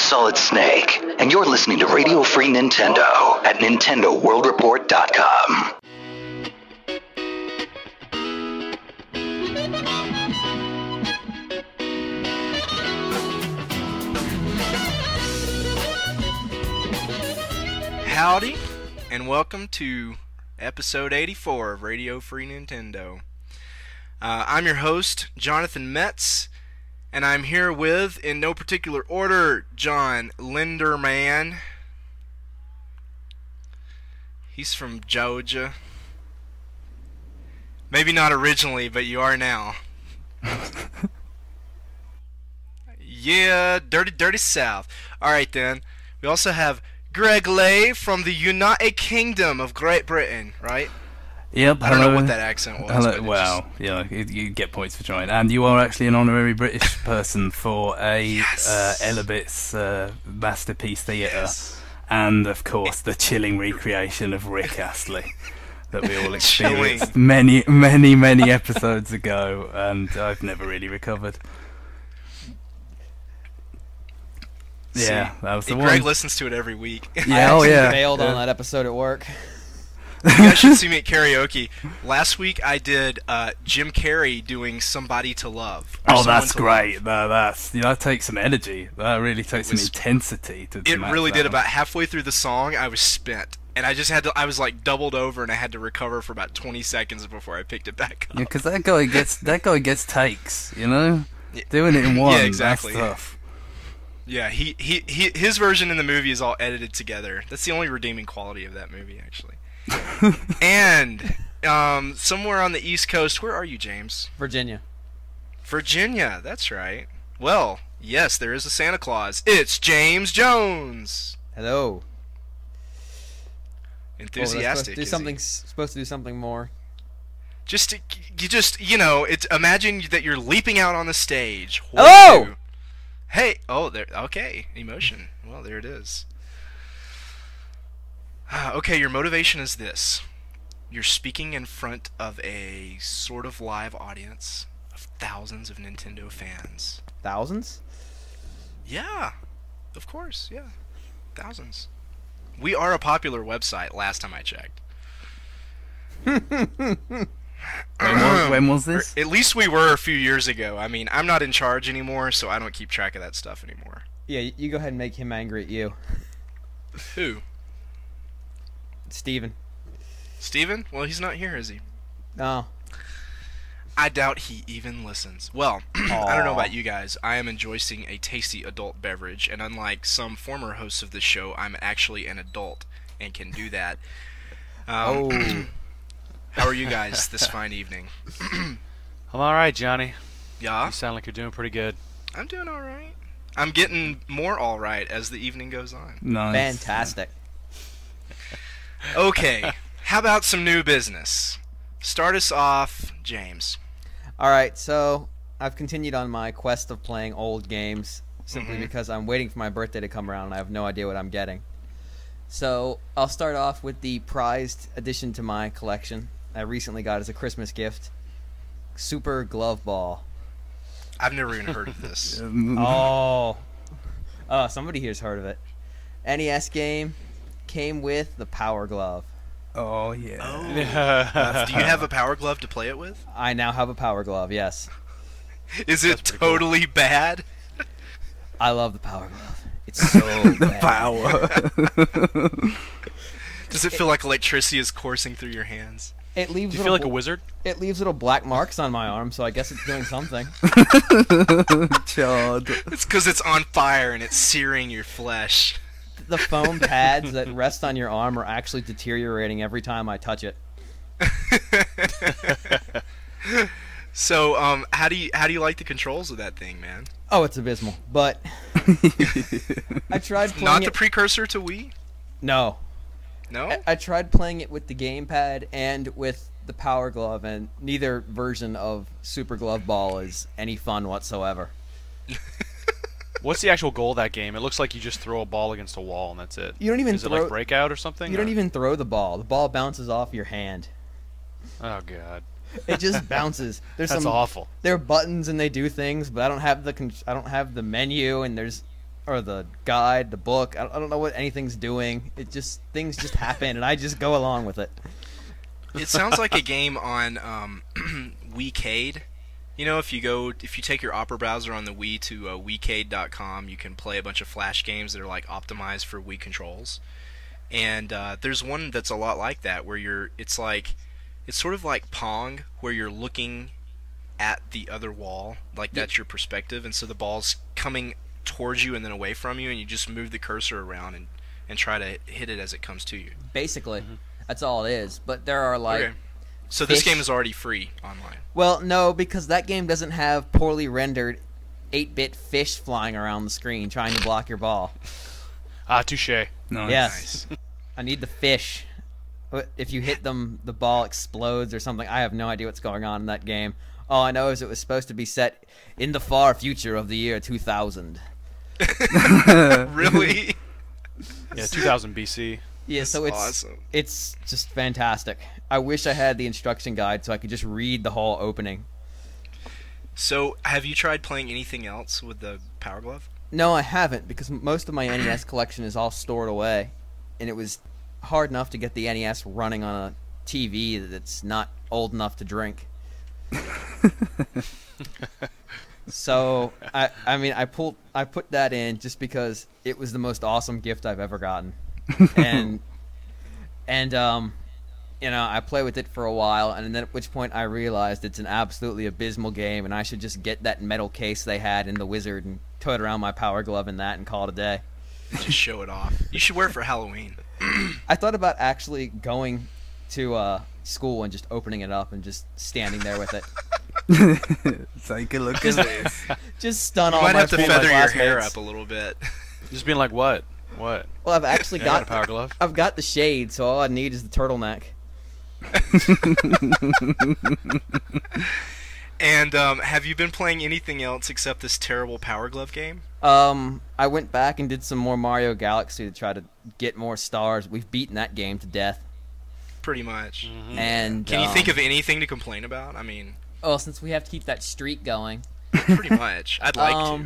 Solid Snake, and you're listening to Radio Free Nintendo at NintendoWorldReport.com. Howdy, and welcome to episode 84 of Radio Free Nintendo. I'm your host, Jonathan Metz, and I'm here with, in no particular order, John Linderman. He's from Georgia. Maybe not originally, but you are now. Yeah, dirty South. Alright then, we also have Greg Lay from the United Kingdom of Great Britain, right? Yep. I don't know what that accent was. Hello, well, you get points for trying. And you are actually an honorary British person for a Elabit's Masterpiece Theatre. Yes. And, of course, the chilling recreation of Rick Astley that we all experienced many episodes ago, and I've never really recovered. Yeah, that was the one. Greg listens to it every week. Yeah, I bailed on that episode at work. You guys should see me at karaoke. Last week I did Jim Carrey doing Somebody to Love. Oh, that's great. That takes some energy. That really takes some intensity to It match really that did. one. About halfway through the song, I was spent. And I just I was like doubled over, and I had to recover for about 20 seconds before I picked it back up. Yeah, because that guy gets takes, you know? Doing it in one, yeah, exactly. That's tough. Yeah, his version in the movie is all edited together. That's the only redeeming quality of that movie, actually. And somewhere on the East Coast, where are you, James? Virginia, that's right. Well, yes, there is a Santa Claus. It's James Jones. hello. Enthusiastic. Supposed to do something more. Imagine that you're leaping out on the stage. Hello! Hey, there. Okay, emotion. Well, there it is. Okay, your motivation is this. You're speaking in front of a sort of live audience of thousands of Nintendo fans. Thousands? Yeah, of course, yeah. Thousands. We are a popular website, last time I checked. When was this? At least we were a few years ago. I mean, I'm not in charge anymore, so I don't keep track of that stuff anymore. Yeah, you go ahead and make him angry at you. Who? Steven? Well, he's not here, is he? No. I doubt he even listens. Well, I don't know about you guys. I am enjoying a tasty adult beverage, and unlike some former hosts of this show, I'm actually an adult and can do that. How are you guys this fine evening? I'm alright, Johnny. Yeah? You sound like you're doing pretty good. I'm doing alright. I'm getting more alright as the evening goes on. Nice. Fantastic. Okay, how about some new business? Start us off, James. Alright, so I've continued on my quest of playing old games simply because I'm waiting for my birthday to come around and I have no idea what I'm getting. So I'll start off with the prized addition to my collection I recently got as a Christmas gift, Super Glove Ball. I've never even heard of this. Somebody here's heard of it. NES game, came with the Power Glove. Oh, yeah. Oh. Do you have a Power Glove to play it with? I now have a Power Glove, yes. Is it totally bad? I love the Power Glove. It's so bad. Power. Does it feel like electricity is coursing through your hands? It leaves Do you feel like a wizard? It leaves little black marks on my arm, so I guess it's doing something. Chard. It's because it's on fire and it's searing your flesh. The foam pads that rest on your arm are actually deteriorating every time I touch it. So, how do you like the controls of that thing, man? Oh, it's abysmal. But I tried playing Not it. the precursor to Wii? No. No? I tried playing it with the gamepad and with the Power Glove, and neither version of Super Glove Ball is any fun whatsoever. What's the actual goal of that game? It looks like you just throw a ball against a wall and that's it. You don't even Is throw. it like Breakout or something? You don't even throw the ball. The ball bounces off your hand. Oh god. It just bounces. There's That's some awful. There are buttons and they do things, but I don't have the menu, and or the guide, the book. I don't know what anything's doing. Things just happen, and I just go along with it. It sounds like a game on WiiCade. You know, if you take your Opera browser on the Wii to WiiCade.com, you can play a bunch of Flash games that are like optimized for Wii controls. And there's one that's a lot like that, where it's sort of like Pong, where you're looking at the other wall, like that's your perspective, and so the ball's coming towards you and then away from you, and you just move the cursor around and try to hit it as it comes to you. Basically, that's all it is. But there are like... Okay. So this game is already free online. Well, no, because that game doesn't have poorly rendered 8-bit fish flying around the screen trying to block your ball. Touche. Nice. Yes. I need the fish. If you hit them, the ball explodes or something. I have no idea what's going on in that game. All I know is it was supposed to be set in the far future of the year 2000. Really? Yeah, 2000 BC. Yeah, so it's awesome. It's just fantastic. I wish I had the instruction guide so I could just read the whole opening. So, have you tried playing anything else with the Power Glove? No, I haven't, because most of my NES collection is all stored away, and it was hard enough to get the NES running on a TV that's not old enough to drink. So I put that in just because it was the most awesome gift I've ever gotten, and I play with it for a while, and then at which point I realized it's an absolutely abysmal game, and I should just get that metal case they had in the Wizard and tow it around my Power Glove in that and call it a day. Just show it off. You should wear it for Halloween. I thought about actually going to school and just opening it up and just standing there with it. Take a look at this. Just stun You all might my have to former feather your hair classmates. up a little bit. Just being like, what? What? Well, I've actually Yeah, I got got a Power Glove. I've got the shade, so all I need is the turtleneck. And have you been playing anything else except this terrible Power Glove game? I went back and did some more Mario Galaxy to try to get more stars. We've beaten that game to death. Pretty much. And Can you think of anything to complain about? I mean, Oh, since we have to keep that streak going. pretty much. I'd like to.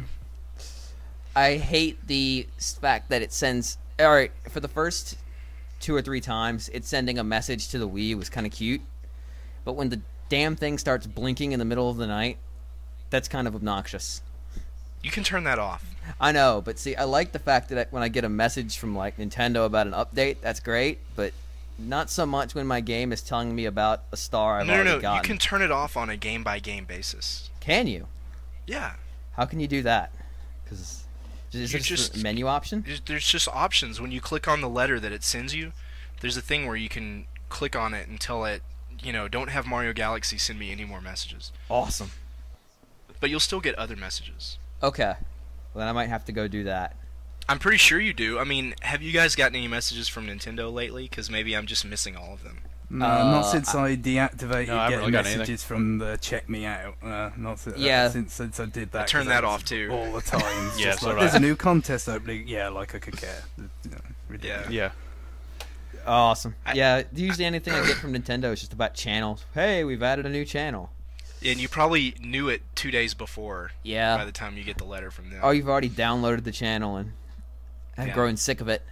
I hate the fact that it sends... Alright, for the first 2 or 3 times, it's sending a message to the Wii was kind of cute. But when the damn thing starts blinking in the middle of the night, that's kind of obnoxious. You can turn that off. I know, but see, I like the fact that when I get a message from like Nintendo about an update, that's great, but not so much when my game is telling me about a star I've already No. gotten. You can turn it off on a game-by-game basis. Can you? Yeah. How can you do that? Because is You there just- a menu option? There's just options. When you click on the letter that it sends you, there's a thing where you can click on it and tell it, don't have Mario Galaxy send me any more messages. Awesome. But you'll still get other messages. Okay. Well, then I might have to go do that. I'm pretty sure you do. I mean, have you guys gotten any messages from Nintendo lately? Because maybe I'm just missing all of them. No, not since I deactivated No, I haven't getting really got messages anything. from the Check Me Out. Yeah. Since I did that. I turned 'cause that off too. all the time. It's Yeah, just so like, did there's I. a new contest opening. Yeah, like I could care. Ridiculous. Yeah. Awesome. Yeah, usually anything I get from Nintendo is just about channels. Hey, we've added a new channel. And you probably knew it 2 days before. Yeah. By the time you get the letter from them. Oh, you've already downloaded the channel and have Yeah. grown sick of it.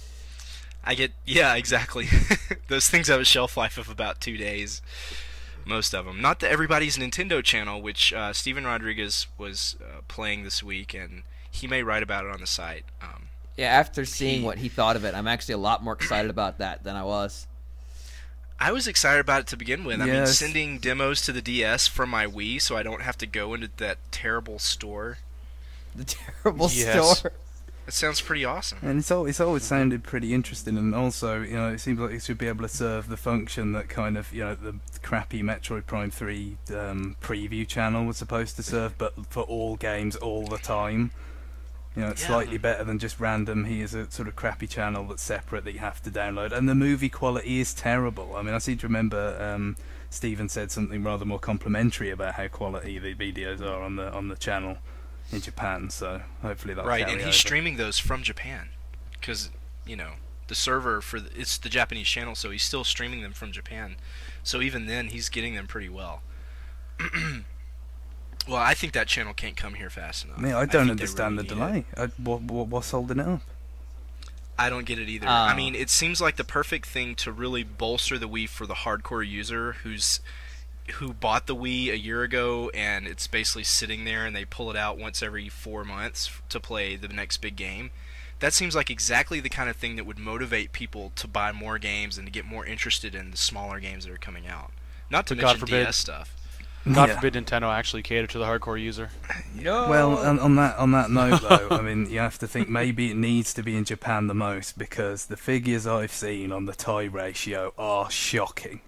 Yeah, exactly. Those things have a shelf life of about 2 days. Most of them. Not that everybody's Nintendo channel, which Steven Rodriguez was playing this week, and he may write about it on the site. Yeah, after seeing what he thought of it, I'm actually a lot more excited about that than I was. I was excited about it to begin with. I mean, Yes. sending demos to the DS from my Wii so I don't have to go into that terrible store. The terrible Yes. store. It sounds pretty awesome. And it's always sounded pretty interesting, and also, it seems like it should be able to serve the function that kind of, the crappy Metroid Prime 3 preview channel was supposed to serve, but for all games all the time. It's Yeah. slightly better than just random. Here's a sort of crappy channel that's separate that you have to download, and the movie quality is terrible. I mean, I seem to remember Stephen said something rather more complimentary about how quality the videos are on the channel in Japan. So hopefully that'll Right, carry and he's over. streaming those from Japan. Because, the server it's the Japanese channel, so he's still streaming them from Japan. So even then, he's getting them pretty well. Well, I think that channel can't come here fast enough. I mean, I don't think they understand really the need it. delay. What's holding it up? I don't get it either. I mean, it seems like the perfect thing to really bolster the Wii for the hardcore user who bought the Wii a year ago and it's basically sitting there and they pull it out once every 4 months to play the next big game. That seems like exactly the kind of thing that would motivate people to buy more games and to get more interested in the smaller games that are coming out. Not to mention DS stuff. God forbid Nintendo actually cater to the hardcore user. No. Well, on that note, though, I mean, you have to think maybe it needs to be in Japan the most because the figures I've seen on the tie ratio are shocking,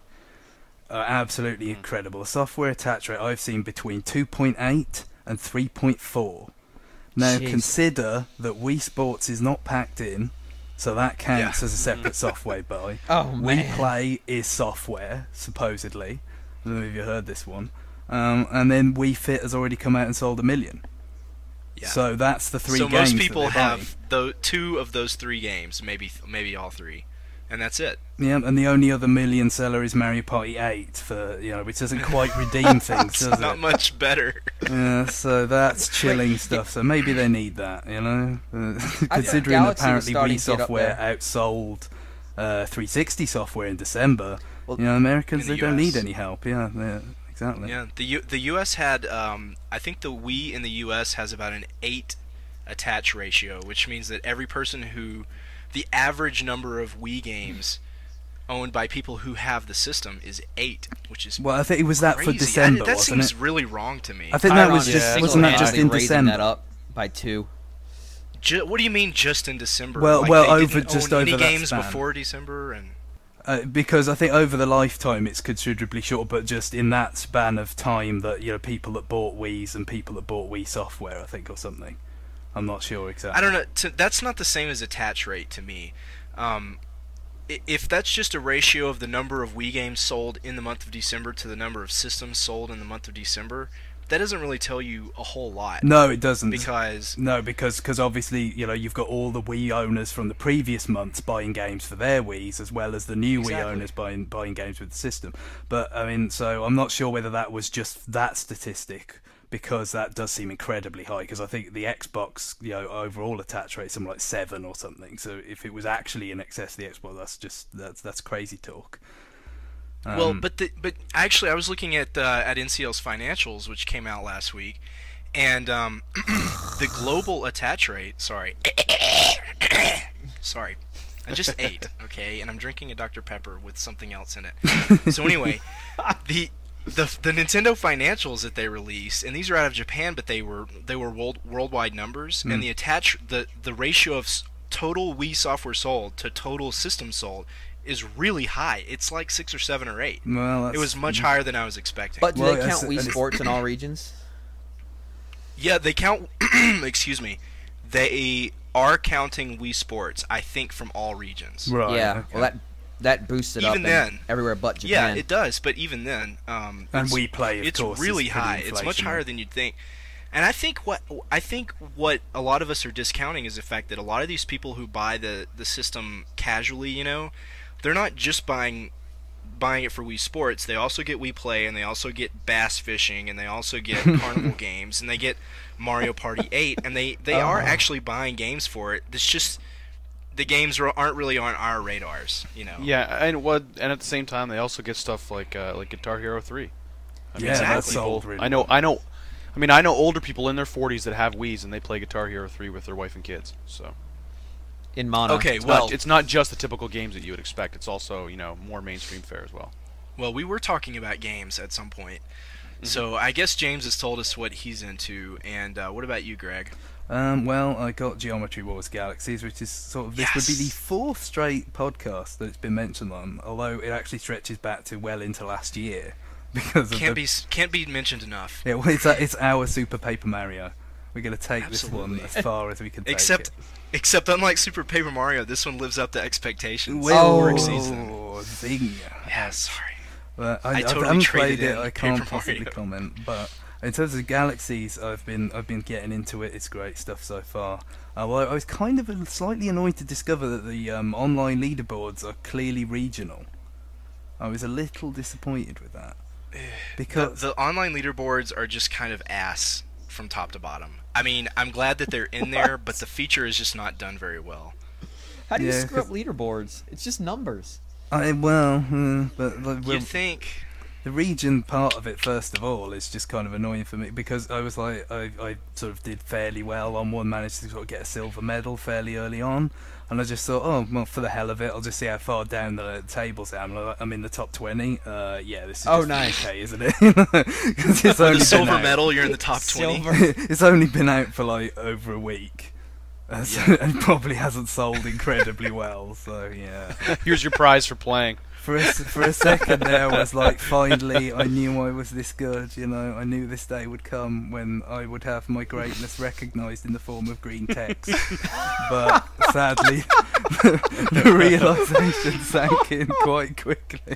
absolutely incredible. The software attach rate I've seen between 2.8 and 3.4. Now Jeez. consider that Wii Sports is not packed in, so that counts as a separate software buy. Oh, man. Wii Play is software, supposedly. I don't know if you heard this one. And then Wii Fit has already come out and sold 1 million. Yeah. So that's the three So games. most people that they're have two of those 3 games, maybe all 3, and that's it. buying. Yeah, and the only other million seller is Mario Party 8 for which doesn't quite redeem things, It's does not it? much better. Yeah, so that's chilling stuff. So maybe they need that, considering Galaxy apparently was starting Wii to get up software there. outsold 360 software in December. Well, Americans in the they don't need US. any help. Yeah, exactly. Yeah, the U.S. had I think the Wii in the U.S. has about an 8 attach ratio, which means that every person the average number of Wii games owned by people who have the system is 8, which is Well, I think it was that crazy. for December, that wasn't seems it? really wrong to me. I think that was Chiron just is wasn't that just in single-handedly raising December? that up by 2. What do you mean just in December? Well, like well, they over- didn't just own any over that games span. before December and. Because I think over the lifetime it's considerably short, but just in that span of time that people that bought Wii's and people that bought Wii software, I think, or something. I'm not sure exactly. I don't know. That's not the same as attach rate to me. If that's just a ratio of the number of Wii games sold in the month of December to the number of systems sold in the month of December, that doesn't really tell you a whole lot. No, it doesn't. Because because obviously you've got all the Wii owners from the previous months buying games for their Wii's, as well as the new Wii Exactly. owners buying games with the system. But I mean, so I'm not sure whether that was just that statistic, because that does seem incredibly high. Because I think the Xbox overall attach rate is something like 7 or something. So if it was actually in excess of the Xbox, that's crazy talk. well, but actually, I was looking at NCL's financials, which came out last week, and the global attach rate. Sorry, I just ate, okay, and I'm drinking a Dr. Pepper with something else in it. So anyway, the Nintendo financials that they released, and these are out of Japan, but they were worldwide numbers, and the ratio of total Wii software sold to total system sold is really high. It's like 6 or 7 or 8. Well, It was much higher than I was expecting. But do Well, they count and Wii it's- Sports in all regions? Yeah, they count. Excuse me. They are counting Wii Sports, I think, from all regions. Right. Yeah. okay. Well, that boosts it up Even then. everywhere but Yeah, Japan. it does. But even then, And it's- Wii Play, of it's course, is really pretty high. It's much inflationary. higher than you'd think. And I think what a lot of us are discounting is the fact that a lot of these people who buy the system casually, they're not just buying it for Wii Sports. They also get Wii Play, and they also get Bass Fishing, and they also get Carnival Games, and they get Mario Party 8, and they are actually buying games for it. It's just the games aren't really on our radars, Yeah, and at the same time, they also get stuff like Guitar Hero 3. Yeah, Exactly. that's sold really I know. I mean, I know older people in their 40s that have Wii's and they play Guitar Hero 3 with their wife and kids. So in mono. Okay, it's well, it's not just the typical games that you would expect. It's also more mainstream fare as well. Well, we were talking about games at some point. So I guess James has told us what he's into, and what about you, Greg? Well, I got Geometry Wars Galaxies, which is sort of this would be the Yes. 4th straight podcast that it's been mentioned on, although it actually stretches back to well into last year because of Can't be mentioned enough. Yeah, well, it's our Super Paper Mario. We're going to take this one Absolutely. as far as we can take Except unlike Super Paper Mario, this one lives up to it. expectations. Well, Or exceeds them. zing! Yeah, sorry. But I totally haven't traded played it. in I can't Paper possibly Mario. comment. But in terms of Galaxies, I've been getting into it. It's great stuff so far. Well, I was kind of slightly annoyed to discover that the online leaderboards are clearly regional. I was a little disappointed with that. because The online leaderboards are just kind of ass from top to bottom. I mean, I'm glad that they're in there, but the feature is just not done very well. How do you Yeah, screw up leaderboards? It's just numbers. but like, You'd think. the region part of it, first of all, is just kind of annoying for me because I was like, I sort of did fairly well on one, managed to sort of get a silver medal fairly early on, and I just thought, oh, well, for the hell of it, I'll just see how far down the tables I am. I'm in the top 20. Yeah, this is Oh, just nice. UK, isn't it? 'Cause it's For only the been silver out- medal, you're in the top 20. Silver. It's only been out for like over a week. And probably hasn't sold incredibly well, so yeah. Here's your prize for playing. For a second there, I was like, finally, I knew I was this good, you know. I knew this day would come when I would have my greatness recognised in the form of green text. But sadly, the realisation sank in quite quickly.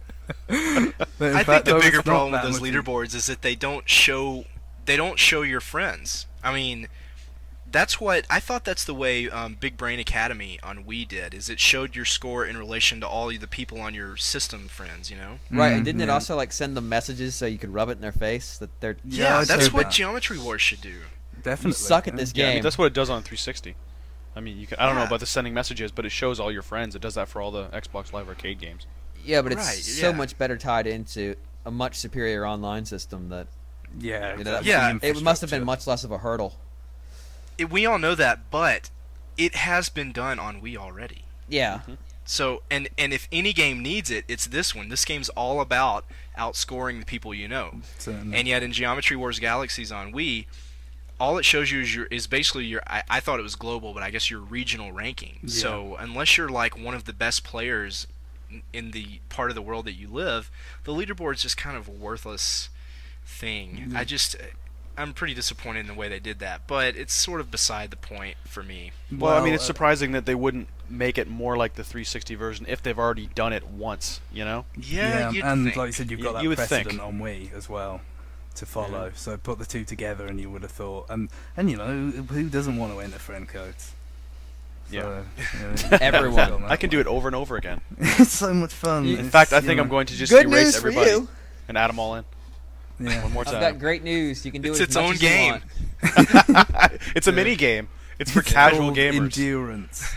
But in I fact, think the was bigger not problem with that those much- leaderboards is that they don't show your friends. I mean, that's what I thought. That's the way Big Brain Academy on Wii did. Is it showed your score in relation to all the people on your system friends? You know. Right, and didn't it yeah. also like send them messages so you could rub it in their face that they're Yeah, I that's said what that. Geometry Wars should do. Definitely. you suck at this Yeah, I game. mean, that's what it does on 360. I mean, you can, I don't know Yeah. about the sending messages, but it shows all your friends. It does that for all the Xbox Live Arcade games. Yeah, but it's Right, so yeah. much better tied into a much superior online system that Yeah, you know, exactly. Yeah. The it must have been infrastructure. much less of a hurdle. We all know that, but it has been done on Wii already. Yeah. So, and if any game needs it, it's this one. This game's all about outscoring the people you know. Certainly. And yet in Geometry Wars Galaxies on Wii, all it shows you is basically your. I thought it was global, but I guess your regional ranking. Yeah. So unless you're like one of the best players in the part of the world that you live, the leaderboard's just kind of a worthless thing. I'm pretty disappointed in the way they did that, but it's sort of beside the point for me. Well, I mean, it's surprising that they wouldn't make it more like the 360 version if they've already done it once, you know? Yeah, you'd and think. like you said, you've got You that would think. precedent on Wii as well to follow. So put the two together, and you would have thought, and you know, who doesn't want to enter friend codes? Yeah. You know, Everyone. I can do it over and over again. It's so much fun. In It's, fact, I you think know, I'm going to just Good erase news for everybody you. and add them all in Yeah. one more I've time. got great news. You can do It's it its as much own as you game. want. It's a mini game. It's for It's casual called gamers. Endurance.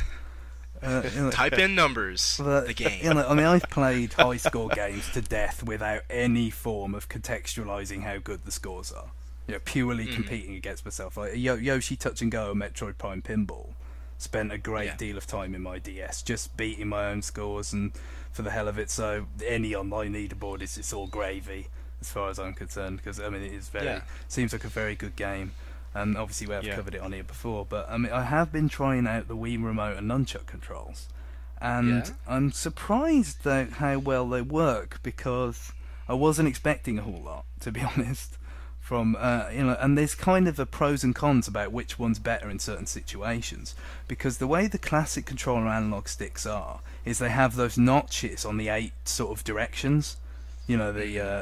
You know, Type in numbers. but, The game. You know, I mean, I've played high score games to death without any form of contextualizing how good the scores are. You know, purely competing against myself. Like Yoshi Touch and Go and Metroid Prime Pinball. Spent a great Yeah. deal of time in my DS just beating my own scores and for the hell of it. So any online leaderboard is it's all gravy as far as I'm concerned, because I mean it is Yeah. seems like a very good game, and obviously we have Yeah. covered it on here before. But I mean I have been trying out the Wii Remote and Nunchuck controls, and Yeah? I'm surprised at how well they work, because I wasn't expecting a whole lot, to be honest. From you know, and there's kind of a pros and cons about which one's better in certain situations, because the way the classic controller analog sticks are is they have those notches on the 8 sort of directions, you know,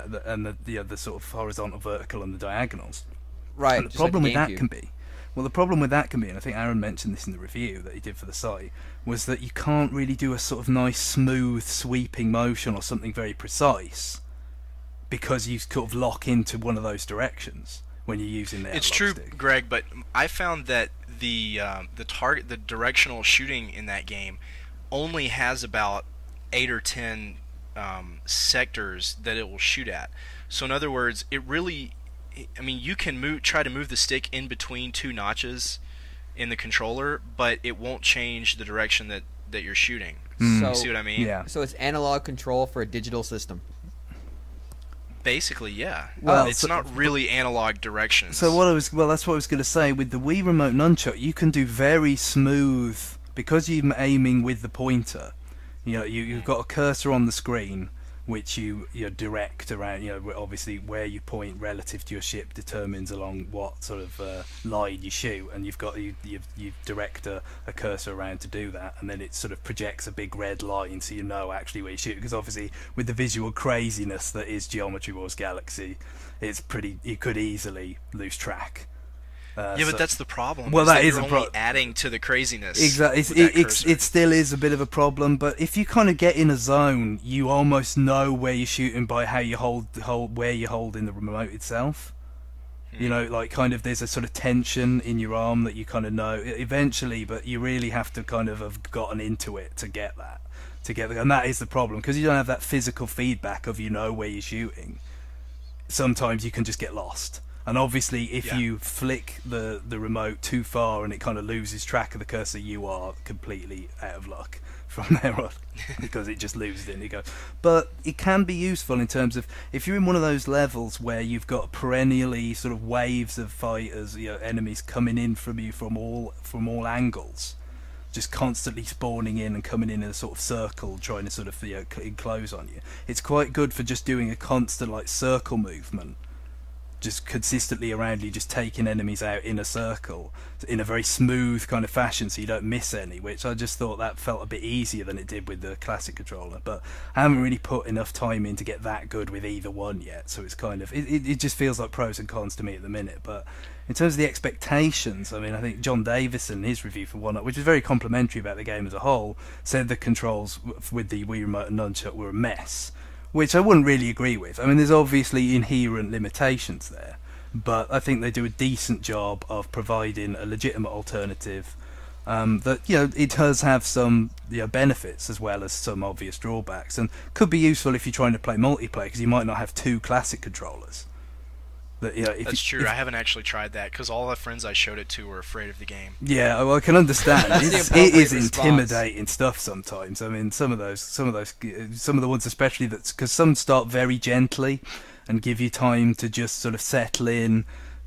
the sort of horizontal, vertical, and the diagonals. Right. And the just like problem with that GameCube. can be, well, the problem with that can be, and I think Aaron mentioned this in the review that he did for the site, was that you can't really do a sort of nice, smooth, sweeping motion or something very precise, because you sort of lock into one of those directions when you're using the It's analog true, stick. Greg, but I found that the directional shooting in that game only has about 8 or 10 sectors that it will shoot at. So in other words, it really, I mean, you can try to move the stick in between two notches in the controller, but it won't change the direction that you're shooting. So, You see what I mean? Yeah. so it's analog control for a digital system. Basically, yeah. Well, It's so- not really analog directions. So that's what I was going to say. With the Wii Remote Nunchuck, you can do very smooth, because you're aiming with the pointer. You know, you've got a cursor on the screen, which you direct around. You know, obviously where you point relative to your ship determines along what sort of line you shoot, and you've got you direct a cursor around to do that, and then it sort of projects a big red line, so you know actually where you shoot. Because obviously, with the visual craziness that is Geometry Wars Galaxy, it's pretty. You could easily lose track. Yeah, but that's the problem. Well, that is you're a only adding to the craziness. Exactly, it still is a bit of a problem. But if you kind of get in a zone, you almost know where you're shooting by how you hold where you hold in the remote itself. You know, like kind of there's a sort of tension in your arm that you kind of know eventually, but you really have to kind of have gotten into it to get that. And that is the problem, because you don't have that physical feedback of where you're shooting. Sometimes you can just get lost. And obviously, if you flick the remote too far and it kind of loses track of the cursor, you are completely out of luck from there on, because it just loses it and you go. But it can be useful in terms of if you're in one of those levels where you've got perennially sort of waves of fighters, enemies coming in from you from all angles, just constantly spawning in and coming in a sort of circle, trying to sort of enclose on you. It's quite good for just doing a constant like circle movement, just consistently around you, just taking enemies out in a circle in a very smooth kind of fashion, so you don't miss any, which I just thought that felt a bit easier than it did with the classic controller. But I haven't really put enough time in to get that good with either one yet, so it's kind of it just feels like pros and cons to me at the minute. But in terms of the expectations, I mean, I think John Davison, his review for One Up, which is very complimentary about the game as a whole, said the controls with the Wii Remote and Nunchuck were a mess, which I wouldn't really agree with. I mean, there's obviously inherent limitations there, but I think they do a decent job of providing a legitimate alternative that, it does have some benefits as well as some obvious drawbacks, and could be useful if you're trying to play multiplayer, because you might not have two classic controllers. That's true. I haven't actually tried that, because all the friends I showed it to were afraid of the game. Yeah, well, I can understand. That's it is response. intimidating stuff sometimes. I mean, some of the ones especially, because some start very gently and give you time to just sort of settle in,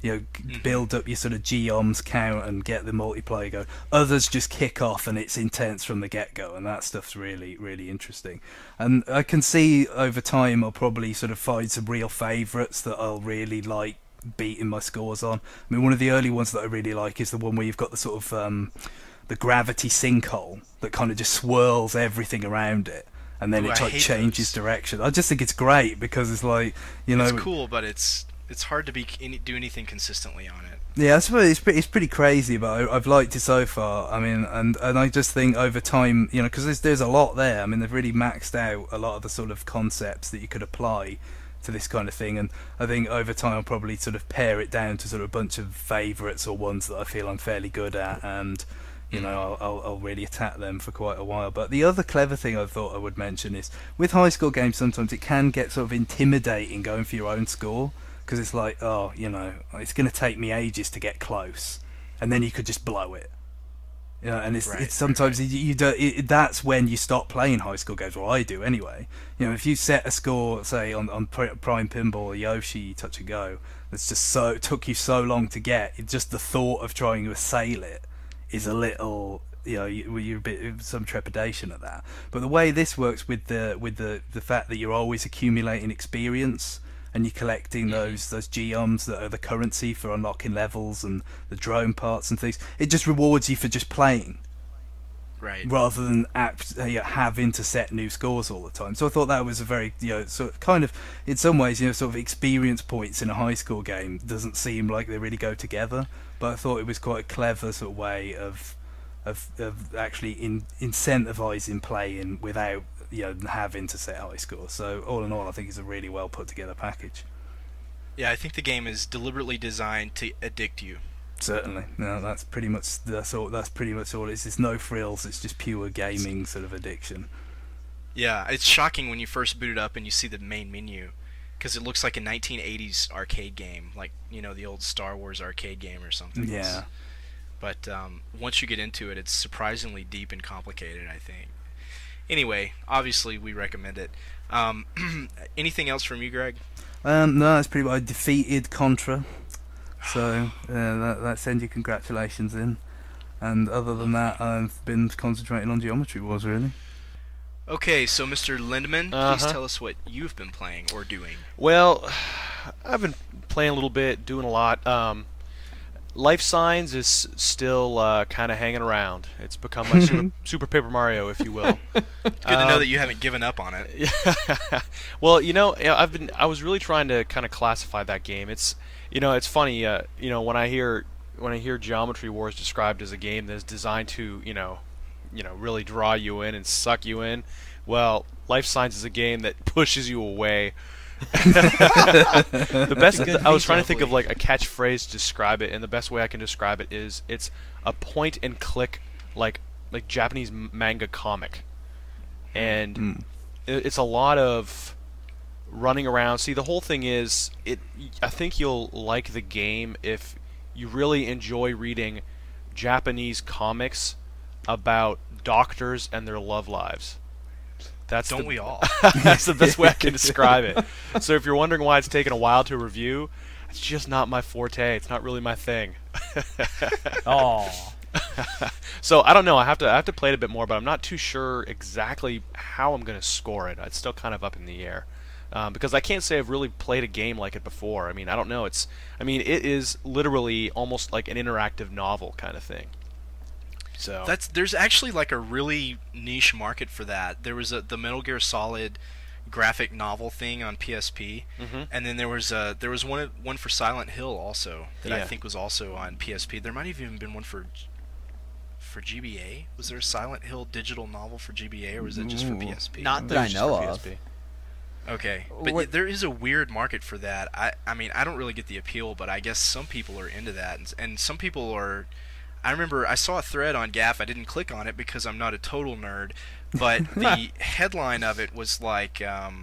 build up your sort of geoms count and get the multiplayer going. Others just kick off and it's intense from the get-go, and that stuff's really, really interesting. And I can see over time I'll probably sort of find some real favourites that I'll really like beating my scores on. I mean, one of the early ones that I really like is the one where you've got the sort of the gravity sinkhole that kind of just swirls everything around it, and then it changes direction. I just think it's great, because it's like, it's cool, but it's hard to do anything consistently on it. Yeah, I suppose it's pretty crazy, but I've liked it so far. I mean, and I just think over time, because there's a lot there. I mean, they've really maxed out a lot of the sort of concepts that you could apply to this kind of thing, and I think over time I'll probably sort of pare it down to sort of a bunch of favourites or ones that I feel I'm fairly good at, and I'll really attack them for quite a while. But the other clever thing I thought I would mention is, with high score games, sometimes it can get sort of intimidating going for your own score, because it's like, it's going to take me ages to get close, and then you could just blow it. And it's sometimes that's when you stop playing high score games. Well, I do anyway. If you set a score, say on Prime Pinball or Yoshi Touch and Go, that's just took you so long to get, just the thought of trying to assail it is a little, you're a bit some trepidation at that. But the way this works with the fact that you're always accumulating experience, and you're collecting those geoms that are the currency for unlocking levels and the drone parts and things, it just rewards you for just playing, right? Rather than having to set new scores all the time. So I thought that was a very, sort of kind of, in some ways, sort of experience points in a high score game doesn't seem like they really go together. But I thought it was quite a clever sort of way of actually incentivizing playing without having to set high scores. So all in all, I think it's a really well put together package. Yeah, I think the game is deliberately designed to addict you. Certainly. No, that's pretty much all it is. It's no frills. It's just pure gaming sort of addiction. Yeah, it's shocking when you first boot it up and you see the main menu, because it looks like a 1980s arcade game, like the old Star Wars arcade game or something. Yeah. But once you get into it, it's surprisingly deep and complicated, I think. Anyway, obviously we recommend it. Anything else from you, Greg? No, that's pretty much. I defeated Contra, so that sends you congratulations in. And other than that, I've been concentrating on Geometry Wars, really. Okay, so Mr. Lindemann, please tell us what you've been playing or doing. Well, I've been playing a little bit, doing a lot. Life Signs is still kind of hanging around. It's become my Super Paper Mario, if you will. It's good to know that you haven't given up on it. Yeah. Well, I was really trying to kind of classify that game. It's funny. When I hear when I hear Geometry Wars described as a game that's designed to, really draw you in and suck you in, well, Life Signs is a game that pushes you away. The best I was trying to think of like a catchphrase to describe it, and the best way I can describe it is it's a point and click like Japanese manga comic. And it's a lot of running around. See, the whole thing is I think you'll like the game if you really enjoy reading Japanese comics about doctors and their love lives. Don't we all? That's the best way I can describe it. So if you're wondering why it's taken a while to review, it's just not my forte. It's not really my thing. Oh. So I don't know. I have to play it a bit more, but I'm not too sure exactly how I'm going to score it. It's still kind of up in the air. Because I can't say I've really played a game like it before. I mean, I don't know. It is literally almost like an interactive novel kind of thing. So there's actually like a really niche market for that. There was the Metal Gear Solid graphic novel thing on PSP, and then there was one for Silent Hill also that I think was also on PSP. There might have even been one for GBA. Was there a Silent Hill digital novel for GBA, or was it just for PSP? Not that I know of. PSP. Okay, but there is a weird market for that. I mean, I don't really get the appeal, but I guess some people are into that, and some people are. I remember I saw a thread on GAF. I didn't click on it because I'm not a total nerd, but the headline of it was like,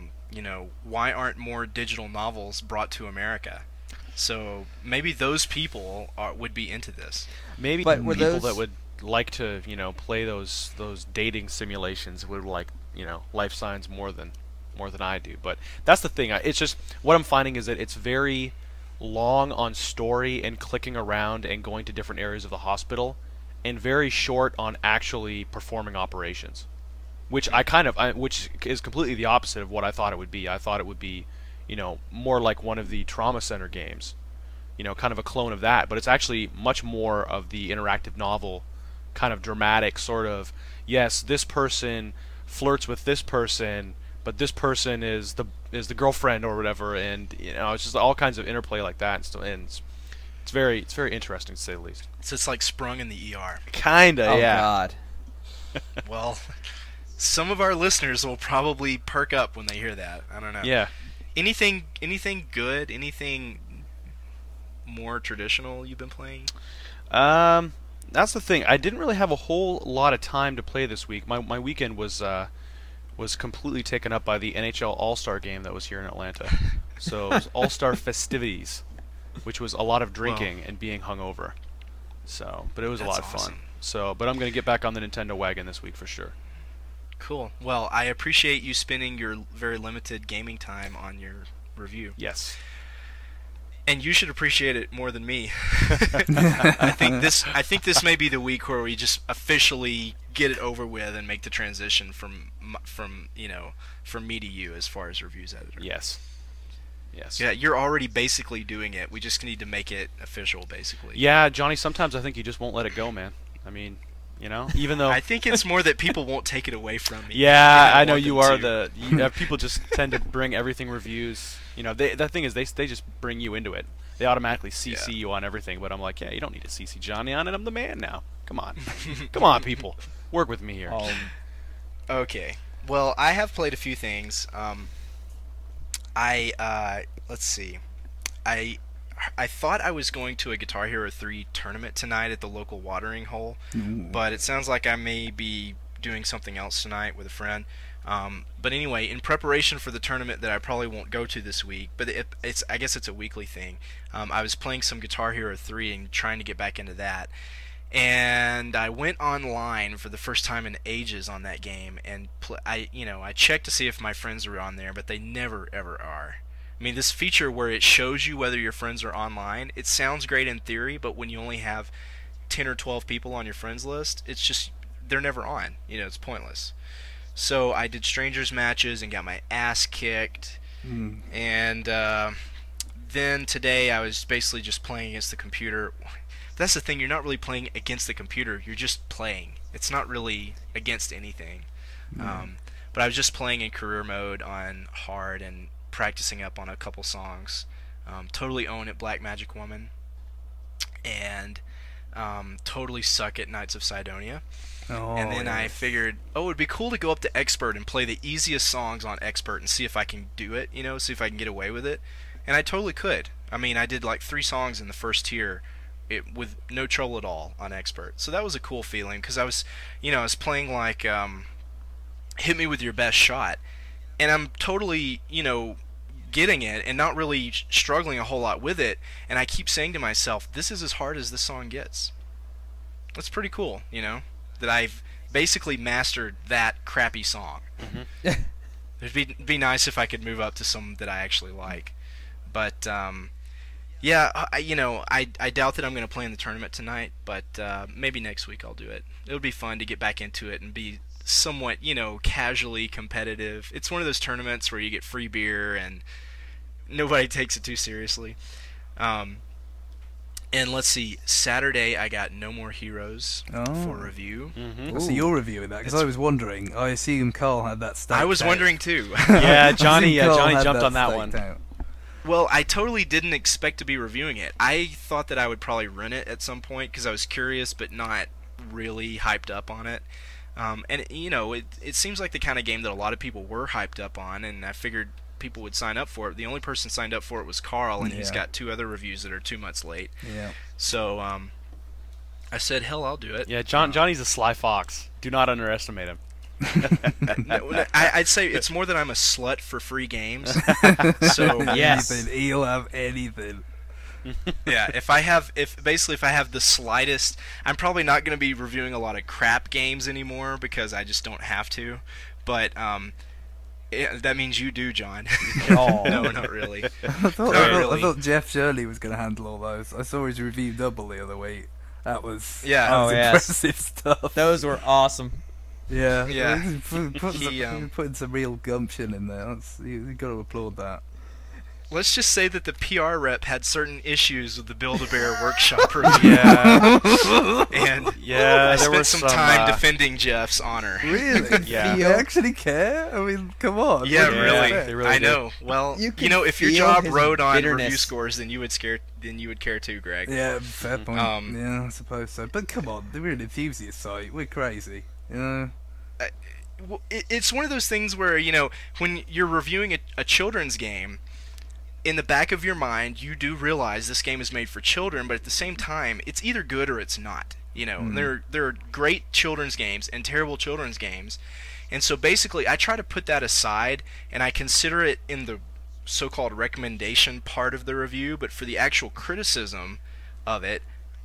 why aren't more digital novels brought to America? So maybe those people would be into this. Maybe people that would like to, play those dating simulations would like, Life Signs more than I do. But that's the thing. It's just what I'm finding is that it's very long on story and clicking around and going to different areas of the hospital, and very short on actually performing operations, which which is completely the opposite of what I thought it would be. I thought it would be, more like one of the Trauma Center games, kind of a clone of that, but it's actually much more of the interactive novel, kind of dramatic sort of, yes, this person flirts with this person, but this person is the girlfriend or whatever, and it's just all kinds of interplay like that, and it's very interesting to say the least. So it's like Sprung in the ER. Kinda, yeah. Oh God. Well, some of our listeners will probably perk up when they hear that. I don't know. Yeah. Anything good? Anything more traditional you've been playing? That's the thing. I didn't really have a whole lot of time to play this week. My weekend was completely taken up by the NHL All-Star game that was here in Atlanta. So it was All-Star festivities, which was a lot of drinking and being hungover. So, but it was a lot of fun. So, but I'm going to get back on the Nintendo wagon this week for sure. Cool. Well, I appreciate you spending your very limited gaming time on your review. Yes. And you should appreciate it more than me. I think this may be the week where we just officially get it over with and make the transition from me to you as far as reviews editor. Yes. Yeah, you're already basically doing it. We just need to make it official, basically. Yeah, Johnny. Sometimes I think you just won't let it go, man. I mean, even though I think it's more that people won't take it away from me. Yeah, I know you are people just tend to bring everything reviews. The thing is they just bring you into it. They automatically CC you on everything, but I'm like, yeah, you don't need to CC Johnny on it. I'm the man now. Come on. Come on, people. Work with me here. Okay. Well, I have played a few things. Let's see. I thought I was going to a Guitar Hero 3 tournament tonight at the local watering hole, but it sounds like I may be doing something else tonight with a friend. But anyway, in preparation for the tournament that I probably won't go to this week, but I guess it's a weekly thing, I was playing some Guitar Hero 3 and trying to get back into that. And I went online for the first time in ages on that game, and I checked to see if my friends were on there, but they never ever are. I mean, this feature where it shows you whether your friends are online, it sounds great in theory, but when you only have 10 or 12 people on your friends list, it's just, they're never on. It's pointless. So I did strangers matches and got my ass kicked, and then today I was basically just playing against the computer. That's the thing, you're not really playing against the computer, you're just playing. It's not really against anything. But I was just playing in career mode on hard and practicing up on a couple songs. Totally Own It, Black Magic Woman. and totally suck at Knights of Sidonia. Oh, And then I yes. figured, oh, it'd be cool to go up to Expert and play the easiest songs on Expert and see if I can do it, see if I can get away with it. And I totally could. I mean, I did like 3 songs in the first tier with no trouble at all on Expert. So that was a cool feeling because I was playing like Hit Me With Your Best Shot. And I'm totally, getting it and not really struggling a whole lot with it. And I keep saying to myself, this is as hard as this song gets. That's pretty cool, that I've basically mastered that crappy song. Mm-hmm. It'd be nice if I could move up to some that I actually like. But, yeah, I doubt that I'm going to play in the tournament tonight, but maybe next week I'll do it. It'll be fun to get back into it and be somewhat, casually competitive. It's one of those tournaments where you get free beer and nobody takes it too seriously. And let's see, Saturday I got No More Heroes for review. Mm-hmm. So you're reviewing that because I was wondering. I assume Carl had that staked I was out. wondering too. Yeah, Johnny. I assume Carl Johnny had jumped on that staked one. out. Well, I totally didn't expect to be reviewing it. I thought that I would probably run it at some point because I was curious but not really hyped up on it. And it seems like the kind of game that a lot of people were hyped up on, and I figured people would sign up for it. The only person signed up for it was Carl, and he's Yeah. got 2 other reviews that are 2 months late. Yeah. So I said, hell, I'll do it. Yeah, Johnny's a sly fox. Do not underestimate him. I'd say it's more that I'm a slut for free games. So Yes. Anything. He'll have anything. yeah, if I have the slightest, I'm probably not going to be reviewing a lot of crap games anymore because I just don't have to. But that means you do, John. Oh. No, not really. I thought, Not I really. thought Jeff Shirley was going to handle all those. I saw his review double the other week. That was Yeah. that was Oh, yes. impressive stuff. Those were awesome. Yeah, Yeah. He He, putting some real gumption in there. You got to applaud that. Let's just say that the PR rep had certain issues with the Build-A-Bear Workshop review. Yeah. And Yeah, I there spent was some some, time defending Jeff's honor. Really? Yeah. You actually care? I mean, come on. Yeah, What do you really. expect? They really I did. know. Well, You can if your feel job his rode on review bitterness. scores, then you would care too, Greg. Yeah, fair point. Um, Yeah, I suppose so. But come on, we're an enthusiast site. We're crazy. You know? Well, it's one of those things where, when you're reviewing a children's game, in the back of your mind, you do realize this game is made for children, but at the same time, it's either good or it's not. There are great children's games and terrible children's games, and so basically, I try to put that aside, and I consider it in the so-called recommendation part of the review, but for the actual criticism of it,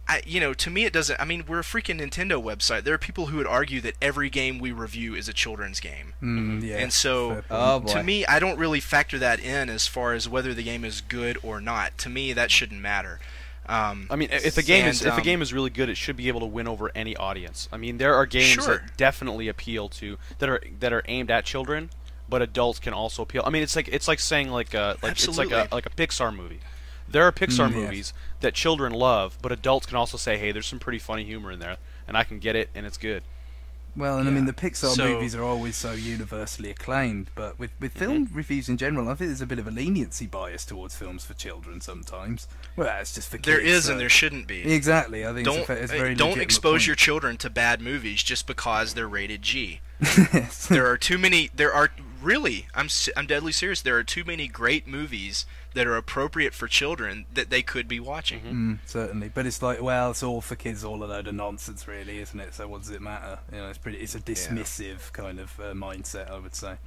to me it doesn't. I mean, we're a freaking Nintendo website. There are people who would argue that every game we review is a children's game. Yeah. And so, fair point. Oh boy. To me, I don't really factor that in as far as whether the game is good or not. To me, that shouldn't matter. I mean, if a game And, is really good, it should be able to win over any audience. I mean, there are games Sure. that definitely appeal to that are aimed at children, but adults can also appeal. I mean, it's like saying it's Absolutely. like a Pixar movie. There are Pixar yes. movies that children love, but adults can also say, "Hey, there's some pretty funny humor in there, and I can get it, and it's good." Well, and I mean, the Pixar So- movies are always so universally acclaimed, but with film reviews in general, I think there's a bit of a leniency bias towards films for children sometimes. Well, it's just for kids. There is so- and there shouldn't be. Exactly, I think it's a very Don't legitimate expose point. your children to bad movies just because they're rated G. Yes. There are too many. There are really. I'm deadly serious. There are too many great movies that are appropriate for children that they could be watching. Certainly, but it's like, well, it's all for kids, all a load of nonsense, really, isn't it? So what does it matter? It's a dismissive kind of mindset, I would say.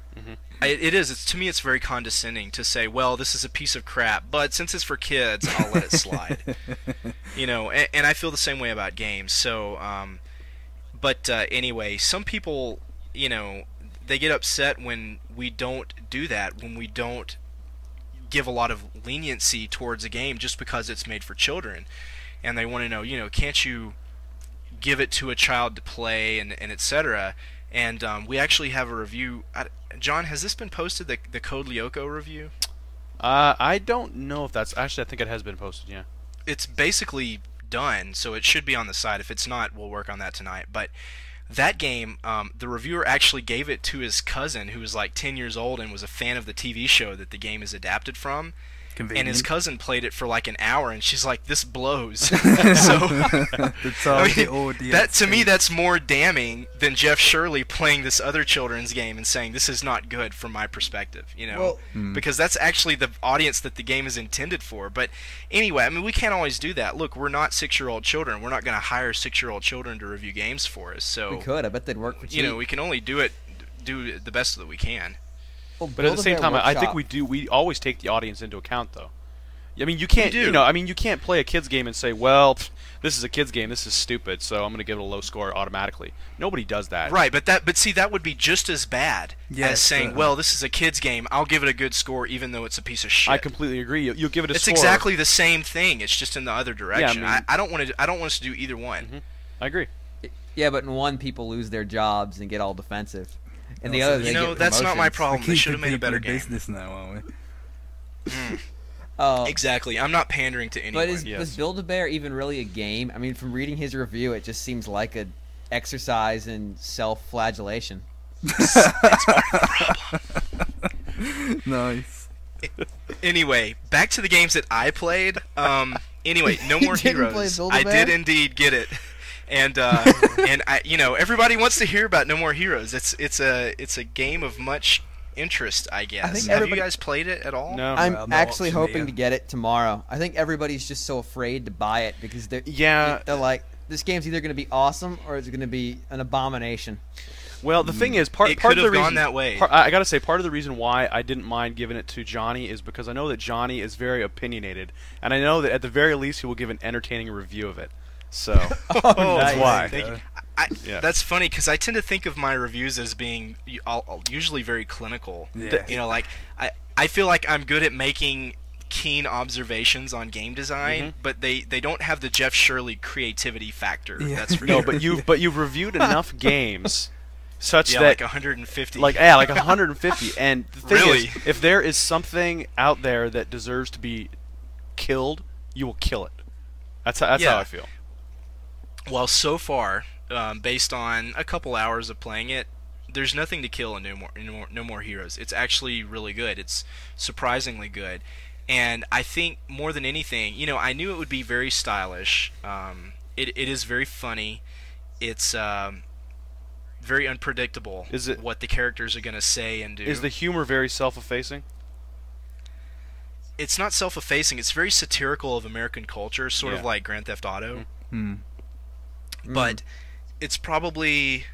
It is. To me, it's very condescending to say, "Well, this is a piece of crap," but since it's for kids, I'll let it slide. And I feel the same way about games. So, but anyway, some people, they get upset when we don't do that, when we don't give a lot of leniency towards a game just because it's made for children, and they want to know, can't you give it to a child to play and etc. And we actually have a review. John, has this been posted? The Code Lyoko review? I don't know if that's actually. I think it has been posted. Yeah. It's basically done, so it should be on the site. If it's not, we'll work on that tonight. But that game, the reviewer actually gave it to his cousin, who was like 10 years old and was a fan of the TV show that the game is adapted from. Convenient. and his cousin played it for like an hour, and she's like, "This blows." So The target audience. that to me, that's more damning than Jeff Shirley playing this other children's game and saying this is not good from my perspective. Well, because that's actually the audience that the game is intended for. But anyway, I mean, we can't always do that. Look, we're not 6-year-old children. We're not going to hire 6-year-old children to review games for us. So we could. I bet they'd work for cheap. we can only do the best that we can. Well, But at the same Build-A-Bear time, I Workshop- think we always take the audience into account, though. I mean, you can't, We do. you can't play a kids game and say, well, this is a kids game, this is stupid, so I'm going to give it a low score automatically. Nobody does that. Right, but see, that would be just as bad Yes, as saying, certainly. well, this is a kid's game, I'll give it a good score even though it's a piece of shit. I completely agree. You'll give it a It's score. exactly the same thing. It's just in the other direction. mean- I don't want us to do either one. I agree. Yeah, but in one, people lose their jobs and get all defensive. And the Also, other, they get that's not my promotions. problem. They should Keeping have made a people better in game. business now, aren't we? Exactly. I'm not pandering to anyone. But was Yes. Build-A-Bear even really a game? I mean, from reading his review, it just seems like an exercise in self-flagellation. Nice. Anyway, back to the games that I played. Anyway, No You More didn't play Heroes. I Build-A-Bear? did indeed get it, and everybody wants to hear about No More Heroes. It's a game of much interest, I guess. think Have you everybody- guys played it at all? No. I'm Well, no actually option hoping here. to get it tomorrow. I think everybody's just so afraid to buy it because they're like, this game's either going to be awesome or it's going to be an abomination. Well, the thing is, part It of could the have reason gone that way. I gotta say, part of the reason why I didn't mind giving it to Johnny is because I know that Johnny is very opinionated, and I know that at the very least he will give an entertaining review of it. So Oh, that's why. Thank you. Yeah. That's funny because I tend to think of my reviews as being usually very clinical. Yeah. Like I feel like I'm good at making keen observations on game design, but they don't have the Jeff Shirley creativity factor. Yeah. That's for No, sure. but you've reviewed enough games such Yeah, that like 150. like 150. And the thing Really? is, if there is something out there that deserves to be killed, you will kill it. That's how Yeah. I feel. Well, so far, based on a couple hours of playing it, there's nothing to kill in No More Heroes. It's actually really good. It's surprisingly good. And I think more than anything, I knew it would be very stylish. It is very funny. It's very unpredictable Is it- what the characters are going to say and do. Is the humor very self-effacing? It's not self-effacing. It's very satirical of American culture, sort of Yeah. like Grand Theft Auto. Hmm. But it's probably,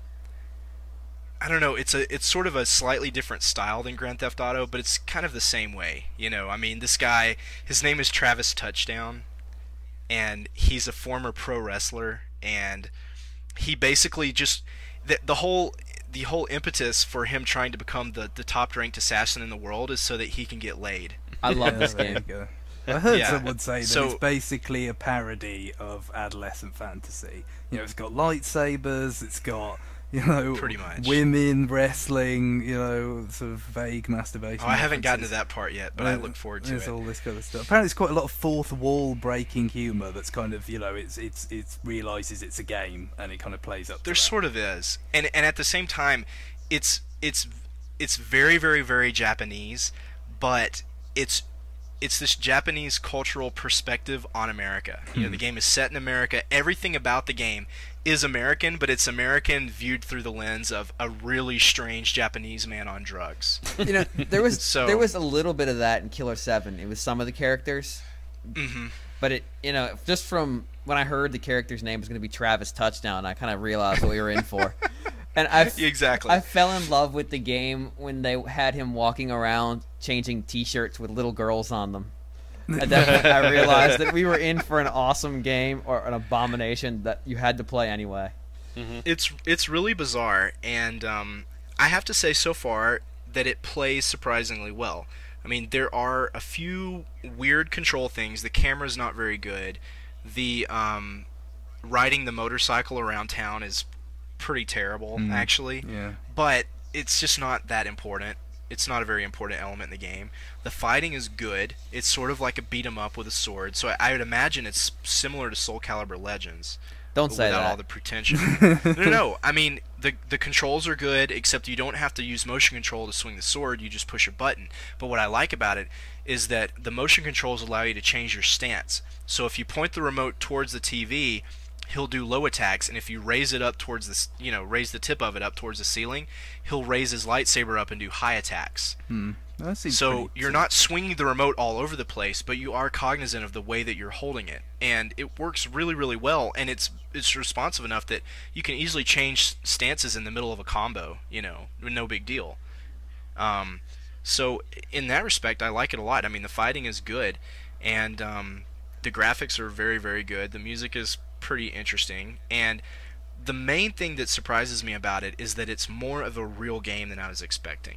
I don't know, it's sort of a slightly different style than Grand Theft Auto, but it's kind of the same way. I mean, this guy, his name is Travis Touchdown, and he's a former pro wrestler, and he basically just the whole impetus for him trying to become the top ranked assassin in the world is so that he can get laid. I love Yeah, this there you game. go. I heard Yeah. someone say that So- it's basically a parody of adolescent fantasy. It's got lightsabers, it's got, Pretty much. women wrestling, sort of vague masturbation. Oh, I haven't gotten to references. that part yet, but I look forward to There's it. all this kind of stuff. Apparently, it's quite a lot of fourth wall breaking humor. That's kind of it realizes it's a game and it kind of plays up. There to that. sort of is, and at the same time, it's very, very, very Japanese, but it's this Japanese cultural perspective on America. The game is set in America. Everything about the game is American, but it's American viewed through the lens of a really strange Japanese man on drugs. There was So- there was a little bit of that in Killer 7. It was some of the characters, but it just from when I heard the character's name was going to be Travis Touchdown, I kind of realized what we were in for. And Exactly. I fell in love with the game when they had him walking around changing T-shirts with little girls on them. At that point, I realized that we were in for an awesome game or an abomination that you had to play anyway. It's really bizarre, and I have to say so far that it plays surprisingly well. I mean, there are a few weird control things. The camera's not very good. The riding the motorcycle around town is pretty terrible, actually. Yeah. But it's just not that important. It's not a very important element in the game. The fighting is good. It's sort of like a beat 'em up with a sword. So I would imagine it's similar to Soul Calibur Legends. Don't say without that. all the pretension. No. I mean, the controls are good, except you don't have to use motion control to swing the sword. You just push a button. But what I like about it is that the motion controls allow you to change your stance. So if you point the remote towards the TV, he'll do low attacks, and if you raise it up towards raise the tip of it up towards the ceiling, he'll raise his lightsaber up and do high attacks. That seems So pretty- you're not swinging the remote all over the place, but you are cognizant of the way that you're holding it, and it works really, really well. And it's responsive enough that you can easily change stances in the middle of a combo, no big deal. So in that respect, I like it a lot. I mean, the fighting is good, and the graphics are very, very good. The music is pretty interesting, and the main thing that surprises me about it is that it's more of a real game than I was expecting.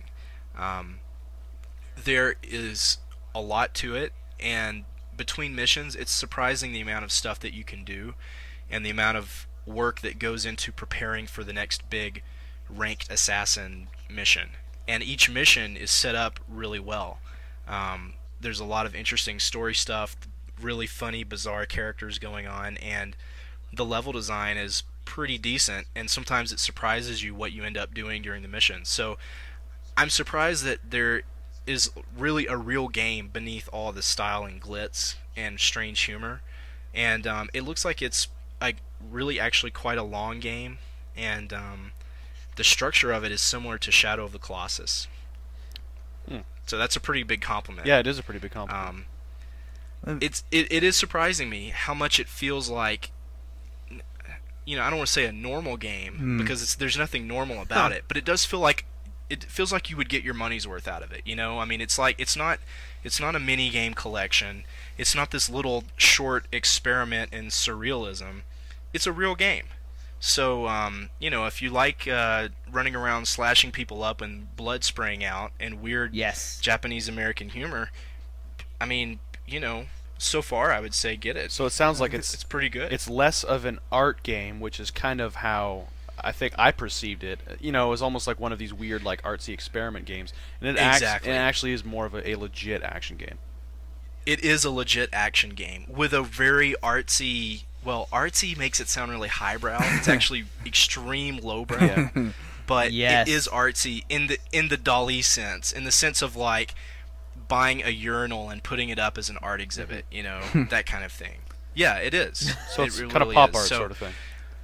There is a lot to it, and between missions, it's surprising the amount of stuff that you can do and the amount of work that goes into preparing for the next big ranked assassin mission. And each mission is set up really well. There's a lot of interesting story stuff, really funny, bizarre characters going on, and the level design is pretty decent, and sometimes it surprises you what you end up doing during the mission. So I'm surprised that there is really a real game beneath all the style and glitz and strange humor, and it looks like it's really actually quite a long game, and the structure of it is similar to Shadow of the Colossus. So that's a pretty big compliment. Yeah, it is a pretty big compliment. It is surprising me how much it feels like, I don't want to say a normal game, because there's nothing normal about it, but it does feel like you would get your money's worth out of it. I mean, it's not a mini game collection. It's not this little short experiment in surrealism. It's a real game. So if you like running around slashing people up and blood spraying out and weird Japanese American humor, I mean, so far I would say get it. So it sounds like it's pretty good. It's less of an art game, which is kind of how I think I perceived it. It was almost like one of these weird, like, artsy experiment games, and it actually is more of a legit action game. It is a legit action game with a very artsy. Well, artsy makes it sound really highbrow. It's actually extreme lowbrow. Yeah. But it is artsy in the Dali sense, in the sense of like buying a urinal and putting it up as an art exhibit, that kind of thing. Yeah, it is. So it's really kind of pop art so, sort of thing.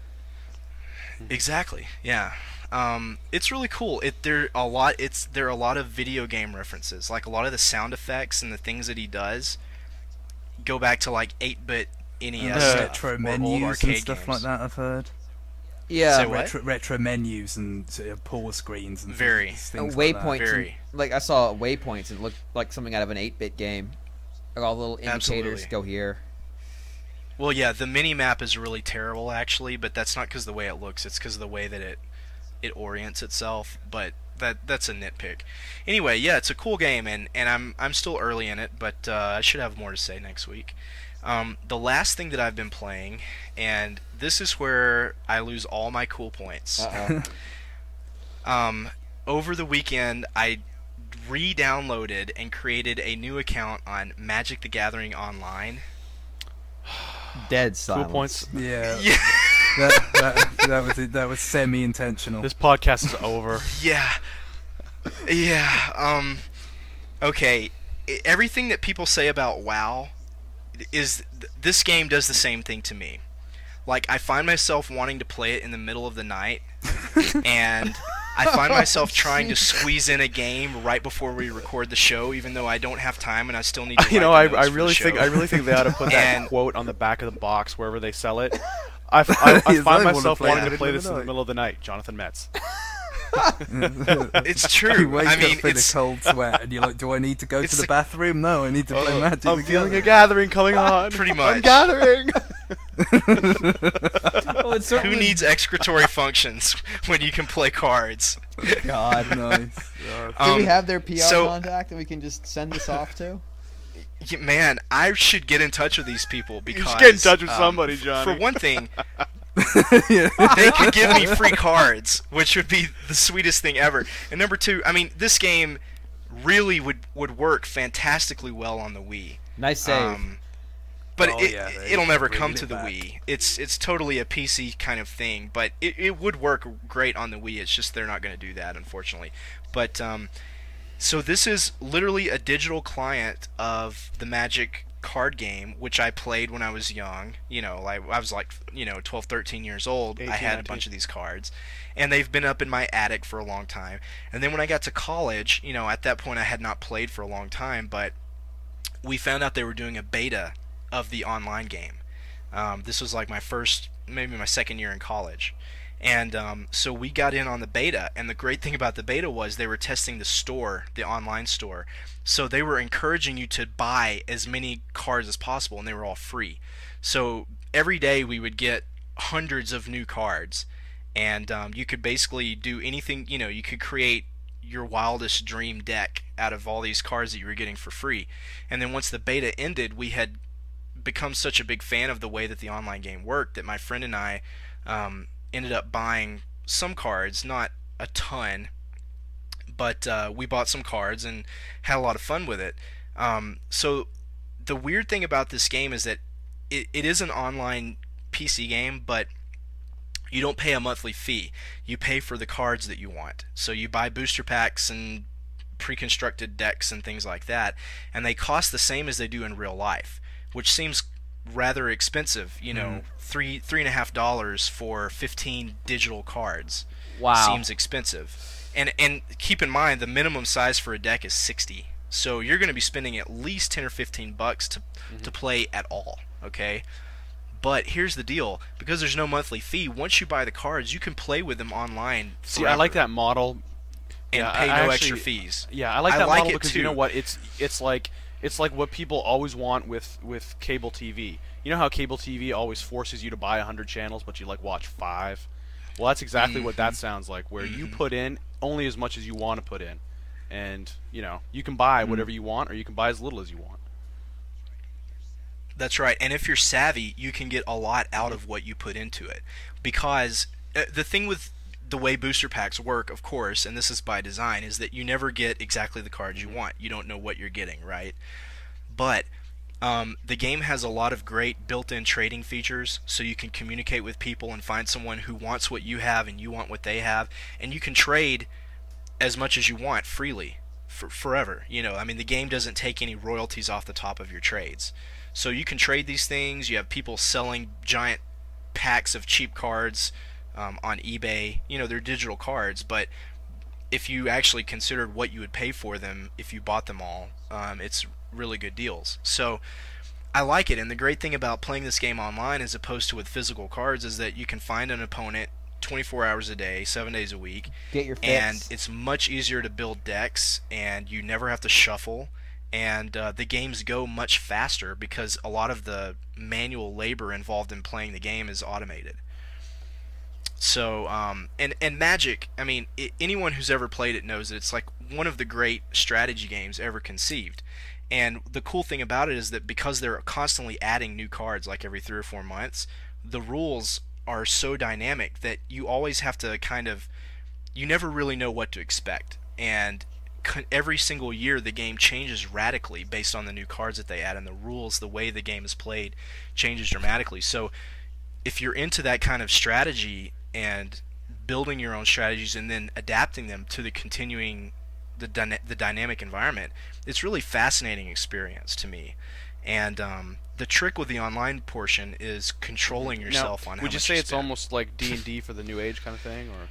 Exactly. Yeah. It's really cool. There are a lot of video game references. Like a lot of the sound effects and the things that he does go back to like 8-bit NES stuff, retro or menus old arcade and stuff games. like that. I've heard. Yeah, Say what? Retro menus and pause screens and Very. things waypoints. like that. Very. Like I saw waypoints and it looked like something out of an 8-bit game. Like all the little indicators Absolutely. go here. Well, yeah, the mini map is really terrible actually, but that's not because of the way it looks. It's because of the way that it orients itself. But that's a nitpick. Anyway, yeah, it's a cool game, and I'm still early in it, but I should have more to say next week. The last thing that I've been playing, and this is where I lose all my cool points. Over the weekend, I re-downloaded and created a new account on Magic the Gathering Online. Dead silence. Cool points. Yeah. Yeah. that was semi-intentional. This podcast is over. Yeah. Okay. Everything that people say about WoW is this game does the same thing to me. Like, I find myself wanting to play it in the middle of the night, and I find myself trying to squeeze in a game right before we record the show, even though I don't have time and I still need to write the notes I for really the think show. they ought to put that And- quote on the back of the box wherever they sell it. I find myself wanting to play this in the middle of the night. Jonathan Metz. It's You true. wake I mean, up in a it's cold sweat, and you're like, "Do I need to go it's to the the- bathroom? No, I need to play Magic." I'm the feeling a Gathering." gathering coming on. Pretty I'm much. gathering. Well, it's Who certainly needs excretory functions when you can play cards? God. Nice. Do we have their PR so- contact that we can just send this off to? Yeah, man, I should get in touch with these people because should get in touch with somebody, Johnny. For one thing, they could give me free cards, which would be the sweetest thing ever. And number two, I mean, this game really would work fantastically well on the Wii. Nice save. but Oh, yeah, they it'll never bring come it to the back. Wii. It's totally a PC kind of thing, but it would work great on the Wii. It's just they're not going to do that, unfortunately. But so this is literally a digital client of the Magic card game, which I played when I was young. Like I was like 12, 13 years old. 18, I had a 19. bunch of these cards, and they've been up in my attic for a long time. And then when I got to college, at that point I had not played for a long time, but we found out they were doing a beta of the online game. This was like maybe my second year in college. And so we got in on the beta, and the great thing about the beta was they were testing the online store. So they were encouraging you to buy as many cards as possible, and they were all free. So every day we would get hundreds of new cards, and you could basically do anything. You could create your wildest dream deck out of all these cards that you were getting for free. And then once the beta ended, we had become such a big fan of the way that the online game worked that my friend and I ended up buying some cards, not a ton, but we bought some cards and had a lot of fun with it. So the weird thing about this game is that it is an online PC game, but you don't pay a monthly fee. You pay for the cards that you want. So you buy booster packs and pre-constructed decks and things like that, and they cost the same as they do in real life, which seems rather expensive. $3.50 for 15 digital cards. Wow. Seems expensive. And keep in mind the minimum size for a deck is 60. So you're going to be spending at least 10 or 15 bucks to play at all, okay? But here's the deal, because there's no monthly fee, once you buy the cards, you can play with them online See, I like that model. and Yeah, pay I no actually- extra fees. Yeah, I like that like model it because too. you know what? It's like what people always want with cable TV. You know how cable TV always forces you to buy 100 channels, but you watch 5. Well, that's exactly what that sounds like, where you put in only as much as you want to put in, and you can buy whatever you want, or you can buy as little as you want. That's right. And if you're savvy, you can get a lot out of what you put into it. Because the thing with the way booster packs work, of course, and this is by design, is that you never get exactly the cards you want. You don't know what you're getting, right? But the game has a lot of great built-in trading features, so you can communicate with people and find someone who wants what you have and you want what they have, and you can trade as much as you want freely forever. The game doesn't take any royalties off the top of your trades. So you can trade these things. You have people selling giant packs of cheap cards on eBay. They're digital cards, but if you actually considered what you would pay for them if you bought them all, it's really good deals. So I like it, and the great thing about playing this game online as opposed to with physical cards is that you can find an opponent 24 hours a day, 7 days a week, Get your fix. and it's much easier to build decks, and you never have to shuffle. And the games go much faster because a lot of the manual labor involved in playing the game is automated. So, and Magic, anyone who's ever played it knows that it's like one of the great strategy games ever conceived. And the cool thing about it is that because they're constantly adding new cards like every 3 or 4 months, the rules are so dynamic that you always have to you never really know what to expect. And every single year the game changes radically based on the new cards that they add, and the rules, the way the game is played, changes dramatically. So if you're into that kind of strategy and building your own strategies and then adapting them to the dynamic environment, it's really fascinating experience to me. And the trick with the online portion is controlling yourself on how much would you say it's spend. almost like D&D for the new age kind of thing, or?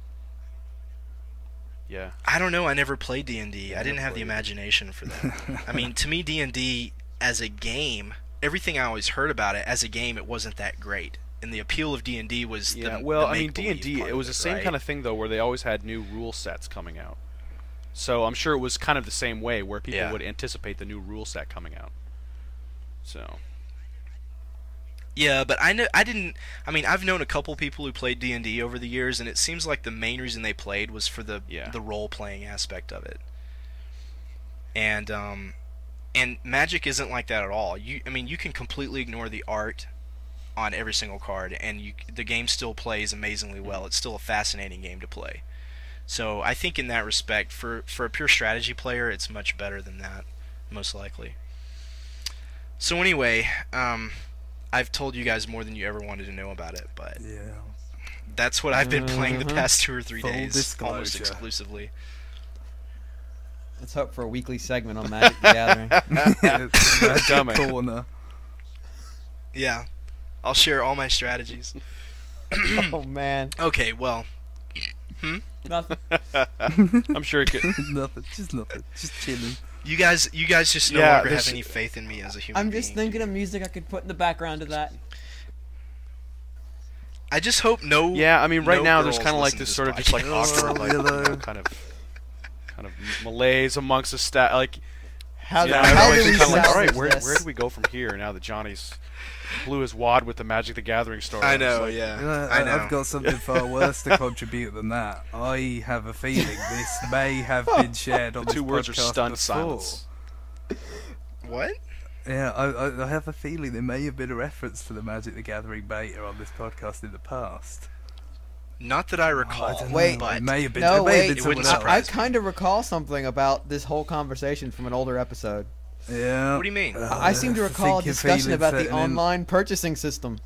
Yeah. I don't know. I never played D&D. I didn't never have the played it. imagination for that. To me, D&D as a game, everything I always heard about it as a game, it wasn't that great. And the appeal of D&D was the make-believe D&D, part it was of the same right? kind of thing though, where they always had new rule sets coming out. So I'm sure it was kind of the same way, where people would anticipate the new rule set coming out. So. Yeah, but I've known a couple people who played D&D over the years, and it seems like the main reason they played was for the role-playing aspect of it. And Magic isn't like that at all. You can completely ignore the art on every single card, and the game still plays amazingly well. It's still a fascinating game to play. So I think in that respect, for a pure strategy player, it's much better than that, most likely. So anyway, I've told you guys more than you ever wanted to know about it, but Yeah. that's what I've been playing the past 2 or 3 Full days, almost disclosure. exclusively. Let's hope for a weekly segment on Magic the Gathering. Magic Dummy. corner. Yeah, I'll share all my strategies. Oh man, Okay, well, nothing. I'm sure it could. Nothing. Just chilling. you guys just no Yeah, longer have this- any faith in me as a human I'm being. just thinking of music I could put in the background of that. I just hope no. Yeah, I mean, right no now there's girls kind of like listen this to sort of just like podcast. awkward, like, kind of malaise amongst the staff. Like, How, yeah, how do everybody's we kind of like, all right, salvage where this? do we go from here now that Johnny's blew his wad with the Magic the Gathering story? I It's know, like, yeah. I know. I've got something far worse to contribute than that. I have a feeling this may have been shared on The this two words are podcast stunned before. silence. What? Yeah, I have a feeling there may have been a reference to the Magic the Gathering beta on this podcast in the past. Not that I recall. I don't Wait. know, but it may have been. No, it may have wait. been It wouldn't someone I else. surprise me. kind of recall something about this whole conversation from an older episode. Yeah. What do you mean? I seem to recall a think your discussion feelings about the setting in. online purchasing system.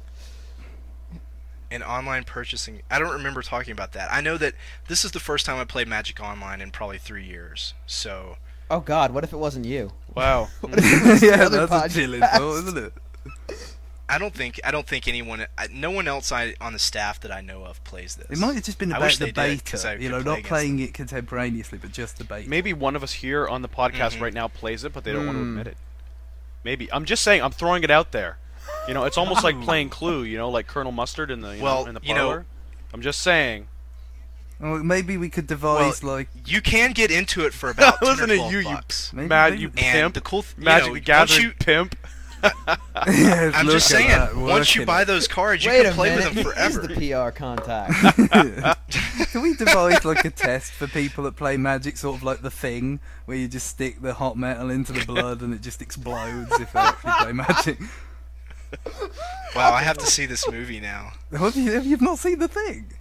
And online purchasing. I don't remember talking about that. I know that this is the first time I played Magic Online in probably 3 years. So Oh God, what if it wasn't you? Wow. Yeah, other that's a chilling podcast. thought, isn't it? I don't think anyone. No one else on the staff that I know of plays this. It might have just been I about wish the they did, 'cause I beta. You could know, play not against playing it contemporaneously, but just the beta. Maybe one of us here on the podcast Mhm. right now plays it, but they don't want to admit it. Maybe. I'm just saying. I'm throwing it out there. You know, it's almost like playing Clue. You know, like Colonel Mustard in the Well, in the you know- parlor. I'm just saying. Well, maybe we could devise like You can get into it for about 10 or Listen to 12 you, you bucks. maybe, Mad, maybe- you And pimp. the cool, Magic you the know, Gathering once pimp. Yeah, I'm look just at saying, that, once you working buy it. those cards, you Wait can a play minute, with them he is forever. the PR contact. Can we devise like a test for people that play Magic, sort of like The Thing, where you just stick the hot metal into the blood and it just explodes if they actually play Magic? Wow, I have to see this movie now. Have you not seen The Thing?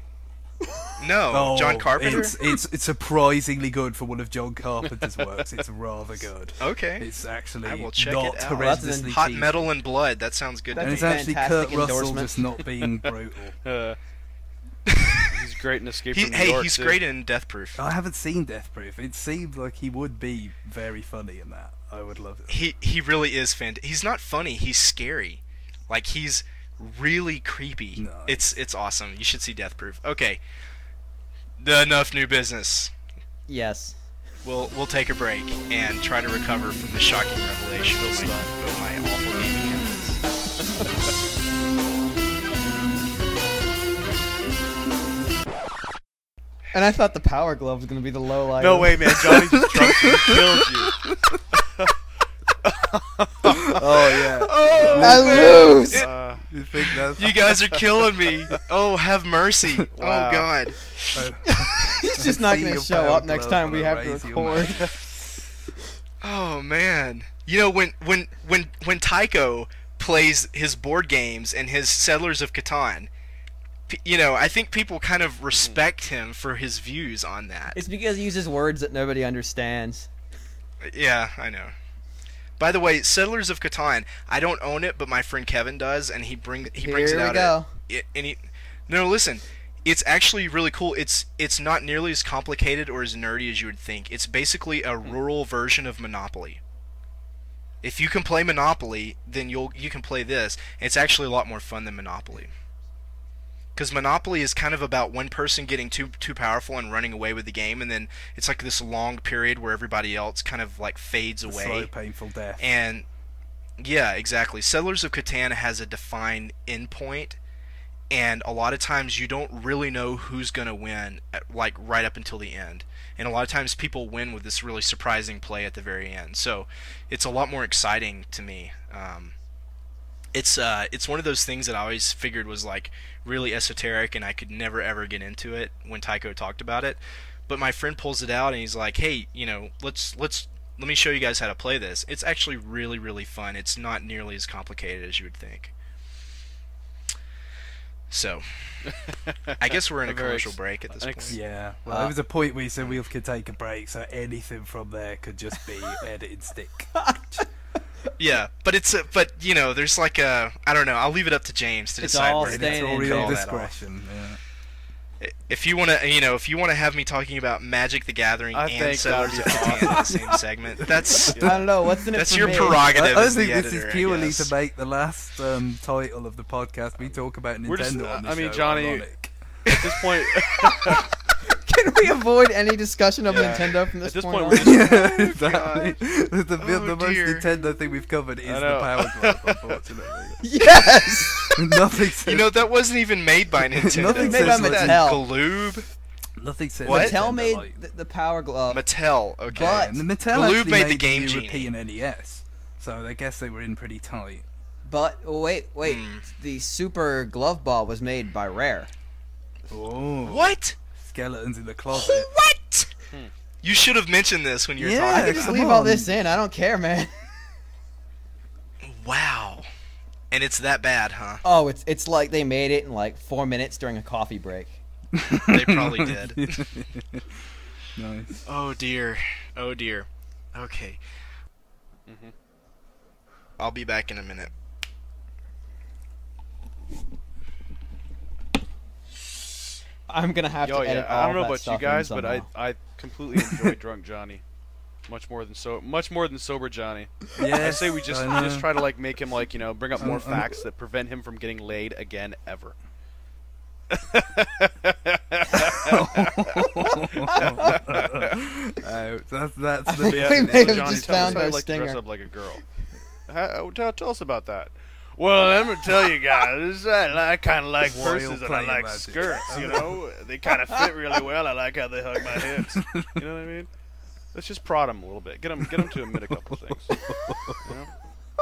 No, John Carpenter. It's surprisingly good for one of John Carpenter's works. It's rather good. Okay. It's actually I will check not it out. horrendously Hot cheesy. Metal and Blood. That sounds good. That's And to it's me. a actually fantastic Kurt Russell endorsement. just not being brutal. He's great in Escape from New Hey, York. he's too. great in Death Proof. I haven't seen Death Proof. It seemed like he would be very funny in that. I would love it. He really is fantastic. He's not funny. He's scary. Like he's really creepy. Nice. It's awesome. You should see Death Proof. Okay. Enough new business. Yes. We'll take a break and try to recover from the shocking revelation of my awful gaming habits. And I thought the Power Glove was going to be the low light. No way, man. Johnny just drunk and killed you. Oh yeah. I lose. You think that's You guys are killing me. Oh, have mercy. Wow. Oh God. He's just not See going to your show Power up next Glove time when we I have to raise your record. mic. Oh man. You know when Tycho plays his board games and his Settlers of Catan, you know, I think people kind of respect him for his views on that. It's because he uses words that nobody understands. Yeah, I know. By the way, Settlers of Catan, I don't own it, but my friend Kevin does, and he brings it Here out. we go. No, listen, it's actually really cool. It's not nearly as complicated or as nerdy as you would think. It's basically a rural version of Monopoly. If you can play Monopoly, then you can play this. It's actually a lot more fun than Monopoly. Because Monopoly is kind of about one person getting too powerful and running away with the game, and then it's like this long period where everybody else kind of like fades away. Slow, painful death. And yeah, exactly. Settlers of Catan has a defined endpoint, and a lot of times you don't really know who's gonna win, like right up until the end. And a lot of times people win with this really surprising play at the very end. So it's a lot more exciting to me. It's one of those things that I always figured was like really esoteric, and I could never ever get into it when Tycho talked about it. But my friend pulls it out, and he's like, "Hey, you know, let me show you guys how to play this." It's actually really, really fun. It's not nearly as complicated as you would think. So, I guess we're in a commercial break at this point. Yeah. Well, there was a point where you said we could take a break, so anything from there could just be edited stick. Yeah, but but you know, there's like a, I don't know. I'll leave it up to James to It's decide all where to staying call in Editorial that off. discretion. Yeah. If you want to, if you want to have me talking about Magic the Gathering I and think that would Settlers be of Catan in the same segment, that's I don't know what's in it that's for your me. prerogative. I as the think this editor, is purely I guess. to make the last title of the podcast we talk about Nintendo We're just- on the I mean, show Johnny- ironic. At this point, Can we avoid any discussion of Yeah. Nintendo from this At this point point, on? we're Yeah, exactly. The Oh, most dear. Nintendo thing we've covered is I the know. Power Glove, unfortunately. Yes. Nothing says, You know, that wasn't even made by Nintendo. Nothing Made by says that Mattel. Gloob. nothing says What? Mattel Nintendo made like- the Power Glove. Mattel. Okay. But- and the Mattel Gloob actually made the made Game the Genie. European NES, so I guess they were in pretty tight. But wait, Hmm. the Super Glove Ball was made by Rare. Oh, What? skeletons in the closet. What? You should have mentioned this when you were Yeah, I talking can just about come leave all on. this in. I don't care, man. it. Wow. And it's that bad, huh? Oh, it's like they made it in like 4 minutes during a coffee break. They probably did. Nice. Oh dear. Oh dear. Okay. I'll be back in a minute. I'm gonna have yo, to edit yeah, all I don't know that about you stuff guys, in but somehow. I completely enjoy Drunk Johnny, much more than sober Johnny. I Yes, say we just I know. try to like make him like bring up more I'm- facts that prevent him from getting laid again ever. That's the We definition. may have Johnny, just tell us found how you our like to dress stinger. up like a girl. Tell us about that. Well, let me tell you guys, I kind of like Royal purses and I player like magic. skirts, They kind of fit really well. I like how they hug my hips. You know what I mean? Let's just prod him a little bit. Get him to admit a couple things. You know?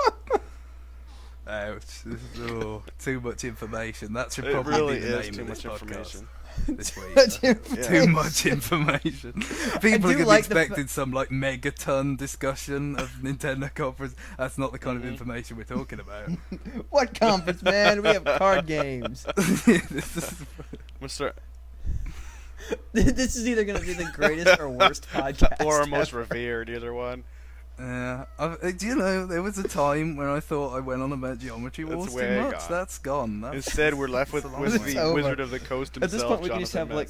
Ouch. Too much information. That should It probably really be the is name too of much this podcast information. this week. Much Yeah. Too much information. People are do gonna like be the expecting some like megaton discussion of Nintendo conference. That's not the kind of Mm-hmm. information we're talking about. What conference, man? We have card games. This is- I'm gonna start, This is either gonna be the greatest or worst podcast. or our most ever. revered, either one. do you know there was a time when I thought I went on about Geometry That's Wars way too much. gone. That's gone. That's, Instead, we're left with that's a long with way. the over. Wizard of the Coast himself. At this point, we can just have Jonathan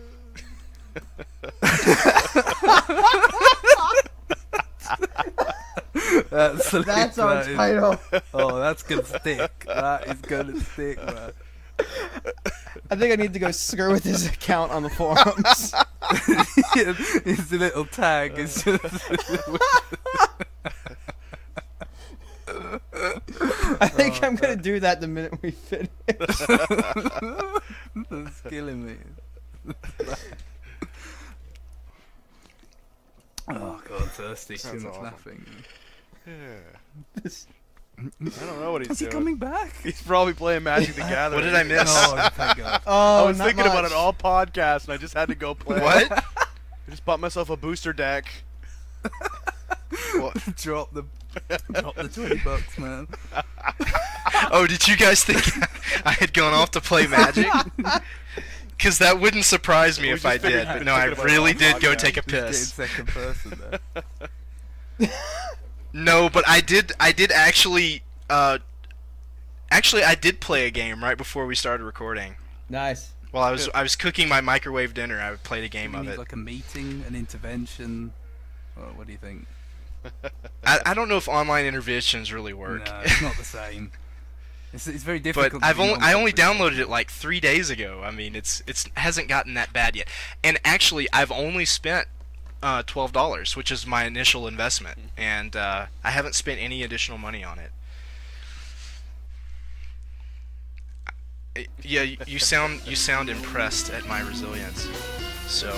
Absolutely, That's our that is- title. Oh, that's gonna stick. That is gonna stick, man. I think I need to go screw with his account on the forums. It's a little tag. It's just. I think I'm gonna do that the minute we finish. That's killing me. Oh god, I'm thirsty. Too That's much awesome. laughing. This- I don't know what he's Is he doing. coming back? He's probably playing Magic the Gathering. What did I miss? Oh, thank God. Oh, I was not thinking about much. it all podcast, and I just had to go play. What? I just bought myself a booster deck. Drop the $20, man. Oh, did you guys think I had gone off to play Magic? Because that wouldn't surprise me We if just I figured did. you'd But been no, I thinking about it really on did go podcast. take a Just getting piss. second person there. No, but I did actually. Actually, I did play a game right before we started recording. Nice. While I was cooking my microwave dinner, I played a game You of need it. like a meeting, an intervention. Oh, what do you think? I don't know if online interventions really work. No, it's not the same. It's very difficult. But to do I only non-confrontational. downloaded it like 3 days ago. I mean, it hasn't gotten that bad yet. And actually, I've only spent $12, which is my initial investment, and I haven't spent any additional money on it. Yeah, you sound impressed at my resilience. So.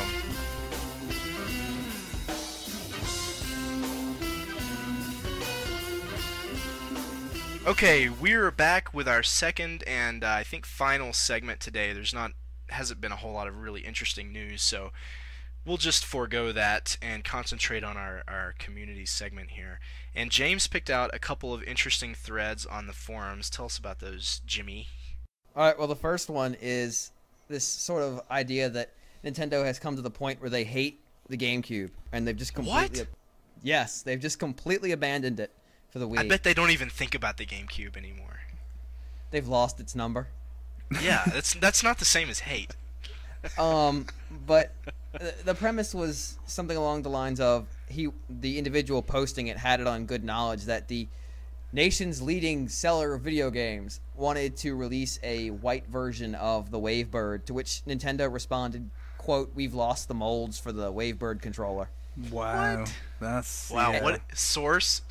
Okay, we're back with our second and I think final segment today. Hasn't been a whole lot of really interesting news, so we'll just forego that and concentrate on our community segment here. And James picked out a couple of interesting threads on the forums. Tell us about those, Jimmy. All right. Well, the first one is this sort of idea that Nintendo has come to the point where they hate the GameCube, and they've just completely. What? Yes, they've just completely abandoned it. for the Wii. I bet they don't even think about the GameCube anymore. They've lost its number. Yeah, that's not the same as hate. But the premise was something along the lines of the individual posting it had it on good knowledge that the nation's leading seller of video games wanted to release a white version of the Wavebird, to which Nintendo responded, quote, "We've lost the molds for the Wavebird controller." Wow. What? That's... Wow, yeah. what source?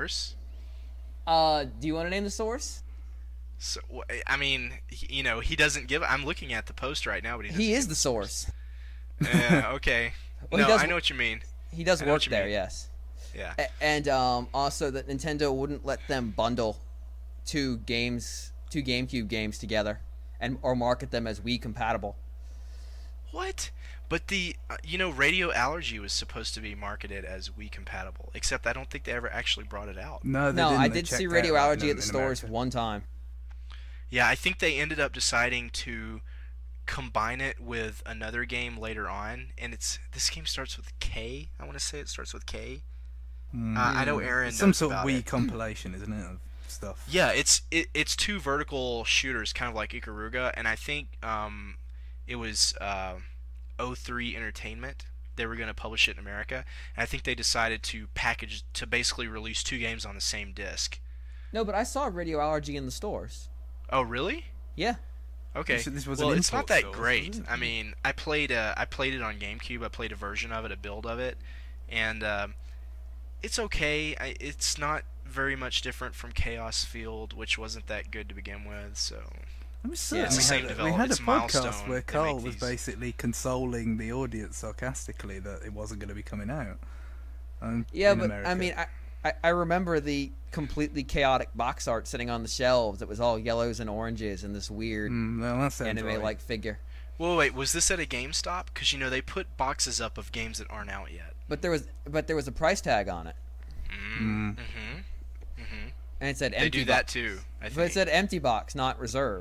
Do you want to name the source? So, I mean, he doesn't give. I'm looking at the post right now, but He is the source. Yeah, okay. Well, no, I know what you mean. He does I know work what you there, mean. yes. Yeah. And also that Nintendo wouldn't let them bundle two GameCube games together or market them as Wii compatible. What? But the Radio Allergy was supposed to be marketed as Wii compatible, except I don't think they ever actually brought it out. No, they No, didn't. I They did see checked Radio out Allergy in at the stores America. one time. Yeah, I think they ended up deciding to combine it with another game later on, and this game starts with K. I want to say it starts with K. I know Aaron It's some knows sort of about Wii it. compilation, isn't it, of stuff? Yeah, it's two vertical shooters, kind of like Ikaruga, and I think it was O3 Entertainment. They were going to publish it in America, and I think they decided to basically release two games on the same disc. No, but I saw Radio Allergy in the stores. Oh, really? Yeah. Okay. This was well, an it's not import that store, great. wasn't it? I mean, I played it on GameCube. I played a version of it, a build of it, and it's okay. It's not very much different from Chaos Field, which wasn't that good to begin with. So It was Yeah, it's the same we developer. had a It's podcast Milestone. where They Carl make was these. basically consoling the audience sarcastically that it wasn't going to be coming out. Yeah, in but America. I mean, I remember the completely chaotic box art sitting on the shelves. It was all yellows and oranges and this weird No, that sounds anime-like right. figure. Well, wait, was this at a GameStop? Because they put boxes up of games that aren't out yet. But there was a price tag on it, Mm-hmm. and it said They empty. do that too. I But it think. said empty box, not reserve.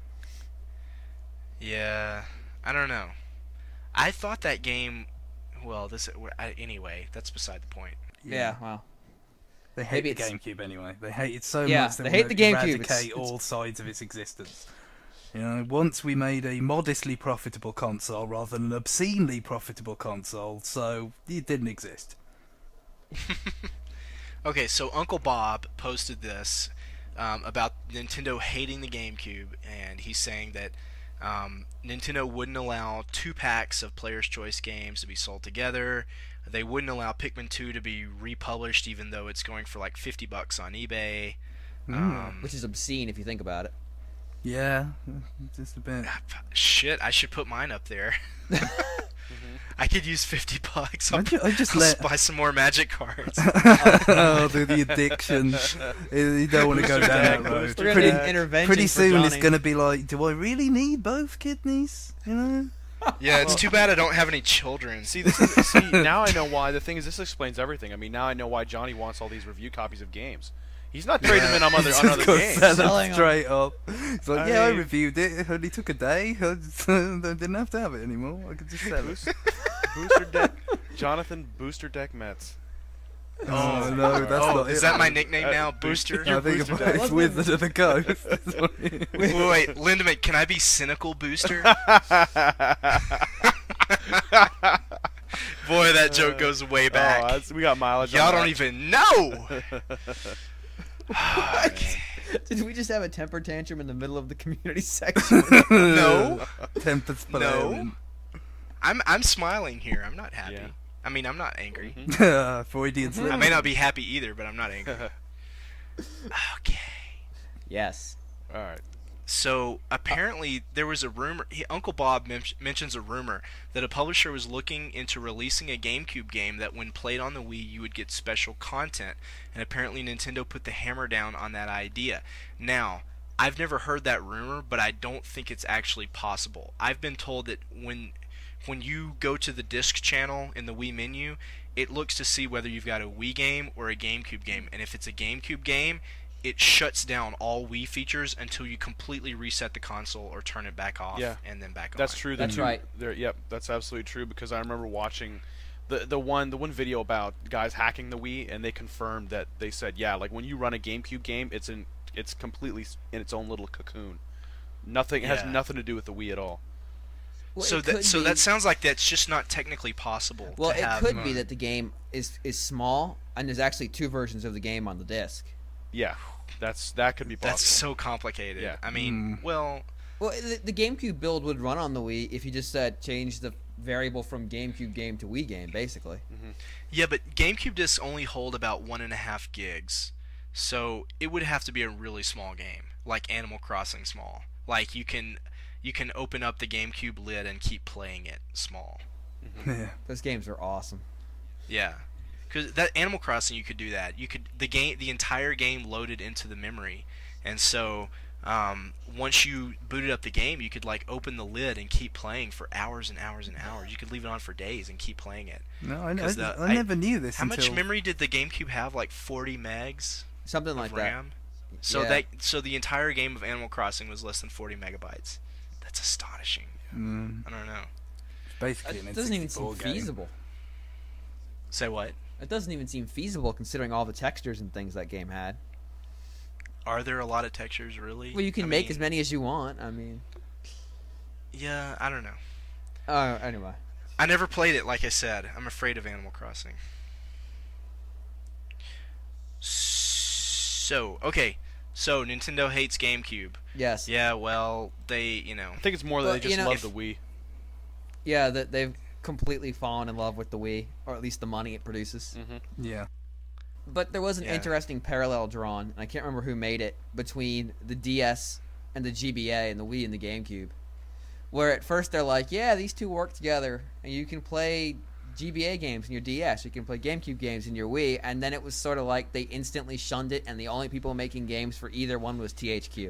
Yeah, I don't know. I thought that game. Well, anyway, that's beside the point. Yeah, wow. They hate maybe the it's- GameCube anyway. They hate it so Yeah, much. they hate want the to GameCube. eradicate It's- all sides of its existence. Once we made a modestly profitable console rather than an obscenely profitable console, so it didn't exist. Okay, so Uncle Bob posted this about Nintendo hating the GameCube, and he's saying that Nintendo wouldn't allow 2 packs of Player's Choice games to be sold together. They wouldn't allow Pikmin 2 to be republished, even though it's going for like $50 on eBay. Which is obscene if you think about it. Yeah, just a bit. Shit, I should put mine up there. I could use $50. I just I'll let- buy some more Magic cards. Oh, the addiction. You don't want to go down that road. We're gonna need intervention Pretty for soon it's Johnny. going to be like, do I really need both kidneys? Yeah, it's too bad I don't have any children. See, now I know why. The thing is, this explains everything. I mean, now I know why Johnny wants all these review copies of games. He's not trading them in on other, He's on just other gonna games. sell Selling them 'em. straight up. It's like, I yeah, I mean- reviewed it. It only took a day. I didn't have to have it anymore. I could just sell it. Booster Deck, Jonathan Booster Deck Mets. Oh, no, that's not is it. that my nickname now, Booster? I think it's Wizard of the Coast. Wait, Lindemann, can I be Cynical Booster? Boy, that joke goes way back. Oh, we got mileage. Y'all on don't that. even know. Did we just have a temper tantrum in the middle of the community section? No, Tempest Palladium. I'm smiling here. I'm not happy. Yeah. I mean, I'm not angry. Freudian slip. I may not be happy either, but I'm not angry. Okay. Yes. All right. So apparently there was a rumor. Uncle Bob mentions a rumor that a publisher was looking into releasing a GameCube game that, when played on the Wii, you would get special content. And apparently Nintendo put the hammer down on that idea. Now, I've never heard that rumor, but I don't think it's actually possible. I've been told that when you go to the disc channel in the Wii menu, it looks to see whether you've got a Wii game or a GameCube game. And if it's a GameCube game, it shuts down all Wii features until you completely reset the console or turn it back off Yeah. and then back on. That's true. That's right. Yep, that's absolutely true, because I remember watching the one video about guys hacking the Wii, and they confirmed that they said, yeah, like when you run a GameCube game, it's completely in its own little cocoon. It has nothing to do with the Wii at all. Well, So that sounds like that's just not technically possible. Well, to it have, could be that the game is small, and there's actually 2 versions of the game on the disc. Yeah, that could be possible. That's so complicated. Yeah. I mean, well, The GameCube build would run on the Wii if you just said change the variable from GameCube game to Wii game, basically. yeah, but GameCube discs only hold about 1.5 gigs, so it would have to be a really small game, like Animal Crossing small. Like you can open up the GameCube lid and keep playing it small. Yeah. Those games are awesome. Yeah, because that Animal Crossing, you could do that. You could the entire game loaded into the memory, and so once you booted up the game, you could like open the lid and keep playing for hours and hours and hours. You could leave it on for days and keep playing it. No, I never knew this. How much memory did the GameCube have? Like 40 megs Something of like RAM. So Yeah. so the entire game of Animal Crossing was less than 40 megabytes. That's astonishing. I don't know. Basically, that. an That doesn't even seem N64 game. feasible. Say what? It doesn't even seem feasible considering all the textures and things that game had. Are there a lot of textures really? Well, you can I make mean, as many as you want. I mean, Yeah, I don't know. anyway. I never played it, like I said. I'm afraid of Animal Crossing. So, okay. So, Nintendo hates GameCube. Yes. Yeah, well, they, I think it's more that Well, they just you know- love the Wii. Yeah, that they've completely fallen in love with the Wii, or at least the money it produces. Yeah. But there was an Yeah. interesting parallel drawn, and I can't remember who made it, between the DS and the GBA and the Wii and the GameCube. Where at first they're like, yeah, these two work together, and you can play GBA games in your DS, you can play GameCube games in your Wii, and then it was sort of like they instantly shunned it, and the only people making games for either one was THQ.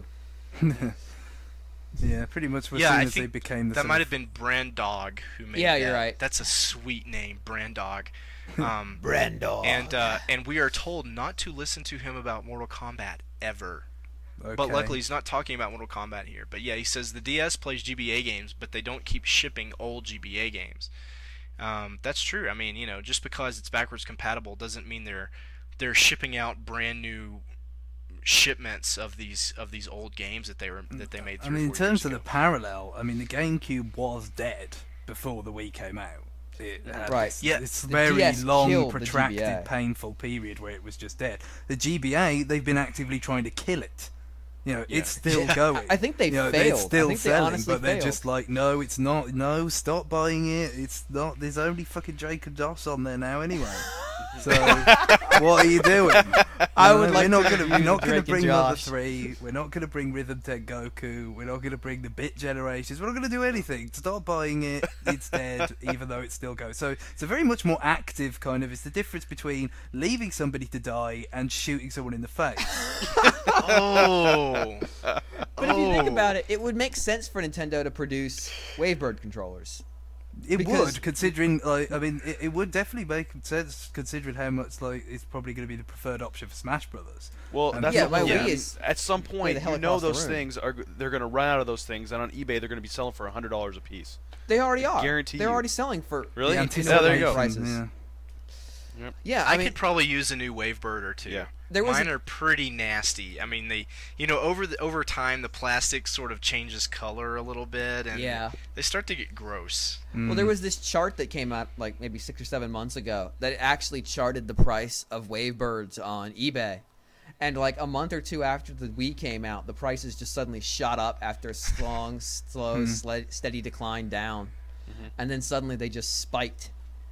Yeah, pretty much as Yeah, soon I as they think became the that sort might of- have been Brandog who made Yeah, that. you're right. That's a sweet name, Brandog. Brando. And we are told not to listen to him about Mortal Kombat ever. But Okay. luckily, he's not talking about Mortal Kombat here. But yeah, he says the DS plays GBA games, but they don't keep shipping old GBA games. That's true. I mean, just because it's backwards compatible doesn't mean they're shipping out brand new shipments of these old games that they made. I mean, in terms of the parallel, I mean, the GameCube was dead before the Wii came out. It had Right. this, Yeah. this The very DS long, killed the protracted, GBA. painful period where it was just dead. The GBA, they've been actively trying to kill it. It's still going. I think they It's failed. still I think they selling, honestly but they're failed. just like, no, it's not. No, stop buying it. It's not. There's only fucking Jacob Doss on there now, anyway. So, what are you doing? I would like We're not to gonna. We're interview not gonna Drake and bring Mother Josh. 3. We're not gonna bring Rhythm Tengoku. We're not gonna bring the Bit Generations. We're not gonna do anything. Stop buying it. It's dead, even though it still goes. So it's a very much more active kind of. It's the difference between leaving somebody to die and shooting someone in the face. Oh. But if you think about it, it would make sense for Nintendo to produce Wavebird controllers. It Because- would, considering, like, I mean, it would definitely make sense considering how much, like, it's probably going to be the preferred option for Smash Brothers. Well, And that's Yeah, the my whole Wii thing. is At some way point, the hell you know across the those room. things they're going to run out of those things, and on eBay they're going to be selling for $100 a piece. They already are. Guarantee They're you. already selling for Really? The Yeah, there you go. anticipation, Prices. yeah. Yeah, I I mean, could probably use a new Wavebird or two. Yeah. There was Mine a- are pretty nasty. I mean, they, over time, the plastic sort of changes color a little bit, and Yeah. they start to get gross. well, there was this chart that came out like maybe 6 or 7 months ago that actually charted the price of Wavebirds on eBay. And like a month or two after the Wii came out, the prices just suddenly shot up after a long, slow, steady decline down. And then suddenly they just spiked.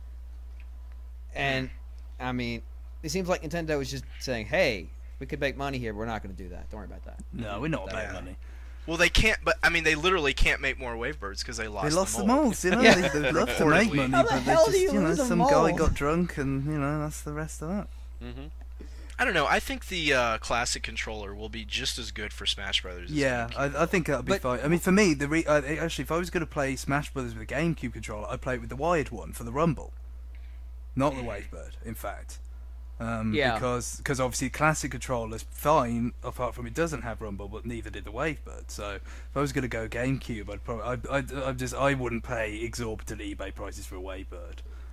And, I mean, it seems like Nintendo was just saying, hey, we could make money here, but we're not going to do that. Don't worry about that. No, we're not about Yeah. money. Well, they can't, but I mean, they literally can't make more Wavebirds because they lost. They lost the mold. molds, Yeah. They'd love to make Reportedly. money, How the but they hell do just, you lose a some guy mold? got drunk and, that's the rest of that. I don't know. I think the classic controller will be just as good for Smash Brothers. as Yeah, GameCube. I think that'll be But- fine. I mean, for me, actually, if I was going to play Smash Brothers with a GameCube controller, I'd play it with the wired one for the Rumble, not the Wavebird. In fact, Yeah. because obviously classic controller's fine, apart from it doesn't have Rumble, but neither did the Wavebird. So if I was going to go GameCube, I wouldn't pay exorbitant eBay prices for a Wavebird.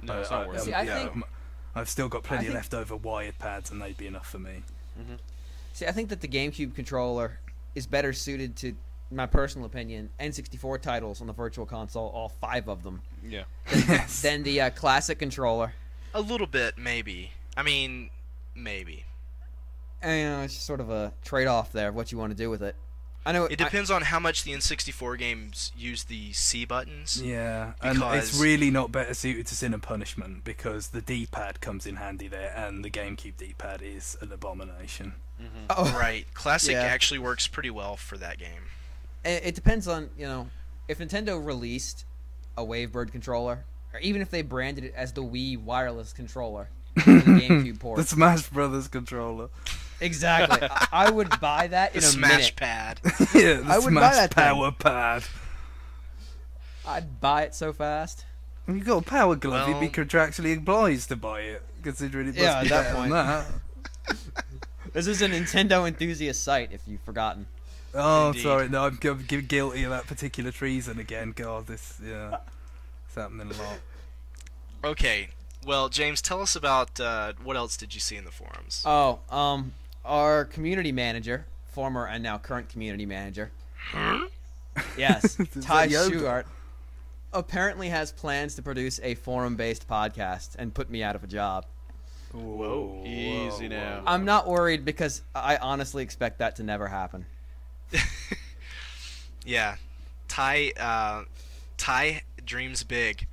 No, it's not worth See, it. I think I've still got plenty think- left over wired pads, and they'd be enough for me. See, I think that the GameCube controller is better suited to, in my personal opinion, N64 titles on the Virtual Console, all 5 of them, Yeah. Yes. than the classic controller. A little bit, maybe. I mean, maybe. And, you know, it's just sort of a trade-off there of what you want to do with it. I know It depends on how much the N64 games use the C buttons. Yeah, and it's Because- really not better suited to Sin and Punishment because the D-pad comes in handy there, and the GameCube D-pad is an abomination. Oh, Right. Classic Yeah. actually works pretty well for that game. It depends on, you know, if Nintendo released a Wavebird controller, or even if they branded it as the Wii wireless controller, for the GameCube port. The Smash Brothers controller. Exactly. I would buy that The in a Smash minute. Pad. Yeah, the I would buy Smash that thing. Power Pad. I'd buy it so fast. When you got a Power Glove, you'd be Well- contractually obliged to buy it, considering it must Yeah, be at that better than point. that. This is a Nintendo enthusiast site, if you've forgotten. Oh, Indeed. sorry, no, I'm guilty of that particular treason again. God, it's happening a lot. Okay. Well, James, tell us about what else did you see in the forums? Oh, our community manager, former and now current community manager, yes, Is Ty that Yoda? Shugart, apparently has plans to produce a forum-based podcast and put me out of a job. Whoa, Easy now. I'm not worried because I honestly expect that to never happen. Yeah. Ty dreams big.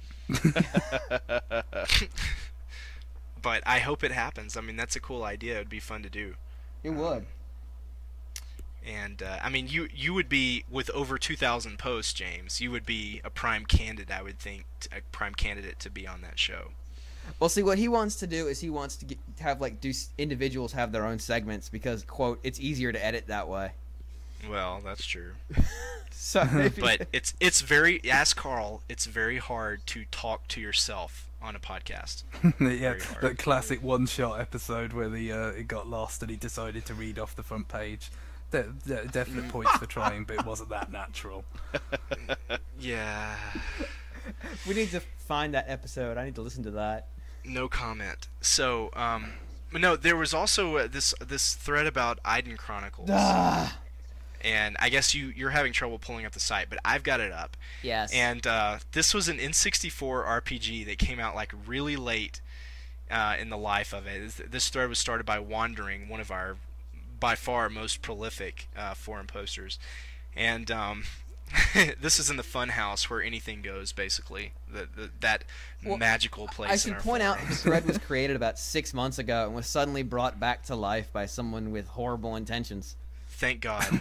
But I hope it happens. I mean, that's a cool idea. It would be fun to do. It would. And I mean, you would be, with over 2,000 posts, James, you would be a prime candidate, I would think, a prime candidate to be on that show. Well, see, what he wants to do is he wants to have individuals have their own segments because, quote, it's easier to edit that way. Well, that's true. So, if you- But it's very, ask Carl, it's very hard to talk to yourself on a podcast. Yeah, Very hard. that classic one-shot episode where it got lost and he decided to read off the front page. Definite points for trying, but it wasn't that natural. Yeah. we need to find that episode. I need to listen to that. No comment. So, no, there was also this thread about Iden Chronicles. And I guess you're having trouble pulling up the site, but I've got it up. Yes. And this was an N64 RPG that came out like really late in the life of it. This thread was started by Wandering, one of our by far most prolific forum posters. And this is in the fun house where anything goes, basically. That magical place. I in should our point out the forums. thread was created about 6 months ago and was suddenly brought back to life by someone with horrible intentions. Thank God.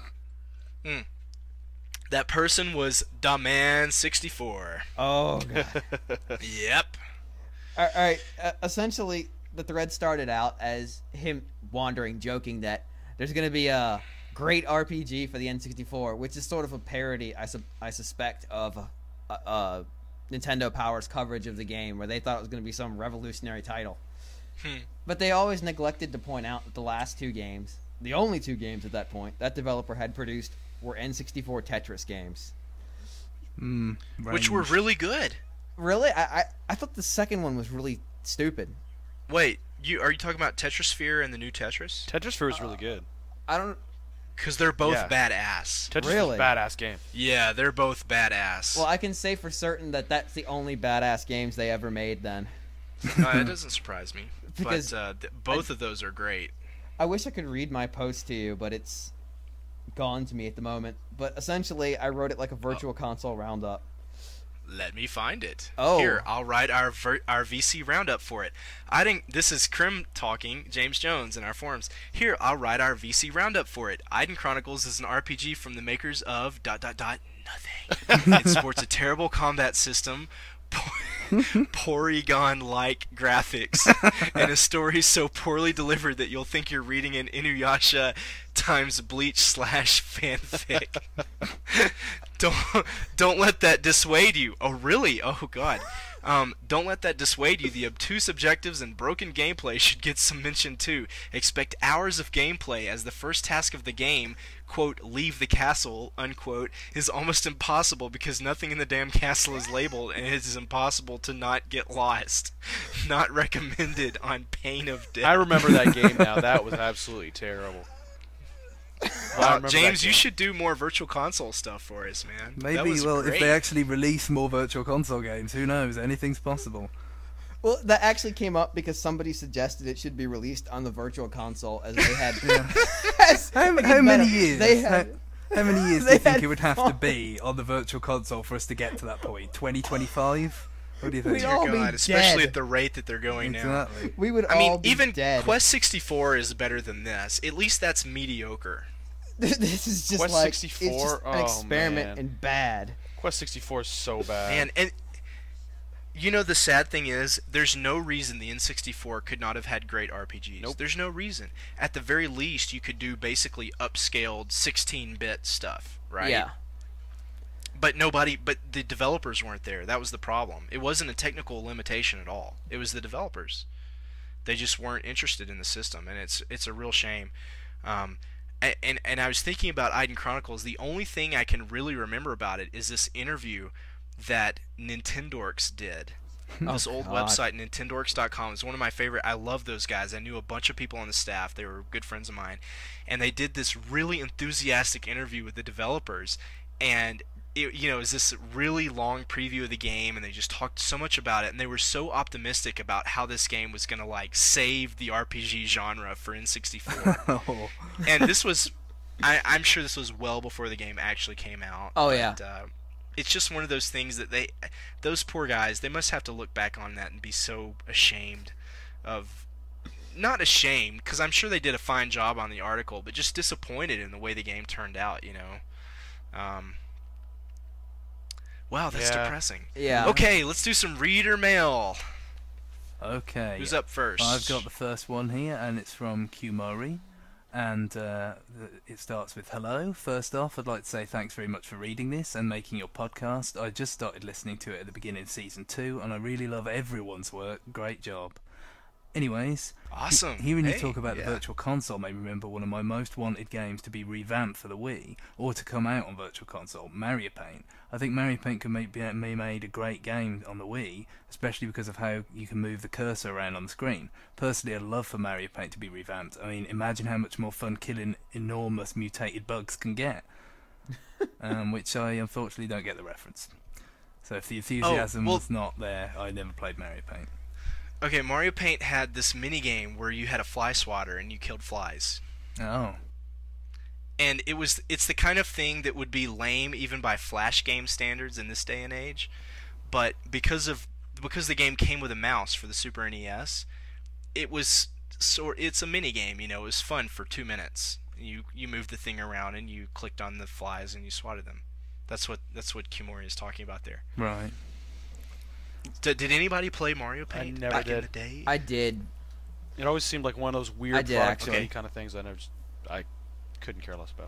That person was Da Man 64. Oh, God. Yep. All right. Essentially, the thread started out as him wandering, joking that there's going to be a great RPG for the N64, which is sort of a parody, I suspect, of Nintendo Power's coverage of the game, where they thought it was going to be some revolutionary title. But they always neglected to point out that the last 2 games, the only 2 games at that point, that developer had produced were N64 Tetris games. Which were really good. Really? I thought the second one was really stupid. Wait, are you talking about Tetrisphere and the new Tetris? Tetrisphere is really good. I don't... Because they're both Yeah. badass. Tetris Really? is a badass game. Yeah, they're both badass. Well, I can say for certain that that's the only badass games they ever made then. That doesn't surprise me. Because but both of those are great. I wish I could read my post to you, but it's gone to me at the moment. But essentially, I wrote it like a virtual console roundup. Let me find it. Oh. Here, I'll write our VC roundup for it. This is Krim talking, James Jones, in our forums. Here, I'll write our VC roundup for it. Iden Chronicles is an RPG from the makers of ... nothing. It sports a terrible combat system, Porygon-like graphics, and a story so poorly delivered that you'll think you're reading an Inuyasha times Bleach / fanfic. Don't let that dissuade you. Oh, really? Oh, God. Don't let that dissuade you. The obtuse objectives and broken gameplay should get some mention too. Expect hours of gameplay as the first task of the game, quote, leave the castle, unquote, is almost impossible because nothing in the damn castle is labeled and it is impossible to not get lost. Not recommended on pain of death. I remember that game now. That was absolutely terrible. James, you should do more Virtual Console stuff for us, man. Maybe, if they actually release more Virtual Console games, who knows? Anything's possible. Well, that actually came up because somebody suggested it should be released on the Virtual Console, as they had. How many years? How many years do you think had it would have to fun. be on the Virtual Console for us to get to that point? 2025? What do you think? We'd all be God, especially dead. at the rate that they're going now. Exactly. We would I all mean, be even dead. Quest 64 is better than this. At least that's mediocre. This is just Quest like 64? it's just an Oh, experiment man. and bad. Quest 64 is so bad. And you know the sad thing is, there's no reason the N64 could not have had great RPGs. Nope. There's no reason. At the very least, you could do basically upscaled 16-bit stuff, right? Yeah. But the developers weren't there. That was the problem. It wasn't a technical limitation at all. It was the developers. They just weren't interested in the system, and it's a real shame. And I was thinking about Iden Chronicles. The only thing I can really remember about it is this interview that Nintendorks did. This old God. website, Nintendorks.com, is one of my favorite. I love those guys. I knew a bunch of people on the staff. They were good friends of mine. And they did this really enthusiastic interview with the developers. And it was this really long preview of the game, and they just talked so much about it, and they were so optimistic about how this game was going to like save the RPG genre for N64. Oh. And this was, I'm sure this was well before the game actually came out. Oh, yeah. It's just one of those things that those poor guys, they must have to look back on that and be so ashamed of, not ashamed, because I'm sure they did a fine job on the article, but just disappointed in the way the game turned out, Wow, that's Yeah. depressing. Yeah. Okay, let's do some reader mail. Okay. Who's up first? I've got the first one here, and it's from Q Murray. And it starts with, hello. First off, I'd like to say thanks very much for reading this and making your podcast. I just started listening to it at the beginning of Season 2, and I really love everyone's work. Great job. Anyways, Awesome. hearing you Hey, talk about yeah. the Virtual Console made me remember one of my most wanted games to be revamped for the Wii, or to come out on Virtual Console, Mario Paint. I think Mario Paint could be made a great game on the Wii, especially because of how you can move the cursor around on the screen. Personally, I'd love for Mario Paint to be revamped. I mean, imagine how much more fun killing enormous mutated bugs can get. Which I unfortunately don't get the reference. So if the enthusiasm well- was not there, I never played Mario Paint. Okay, Mario Paint had this mini game where you had a fly swatter and you killed flies. Oh. And it's the kind of thing that would be lame even by Flash game standards in this day and age, but because the game came with a mouse for the Super NES, it's a mini game, it was fun for 2 minutes. You moved the thing around and you clicked on the flies and you swatted them. That's what Kimori is talking about there. Right. Did anybody play Mario Paint never back in did. the day? I did. It always seemed like one of those I weird did, product actually. kind of things that I couldn't care less about.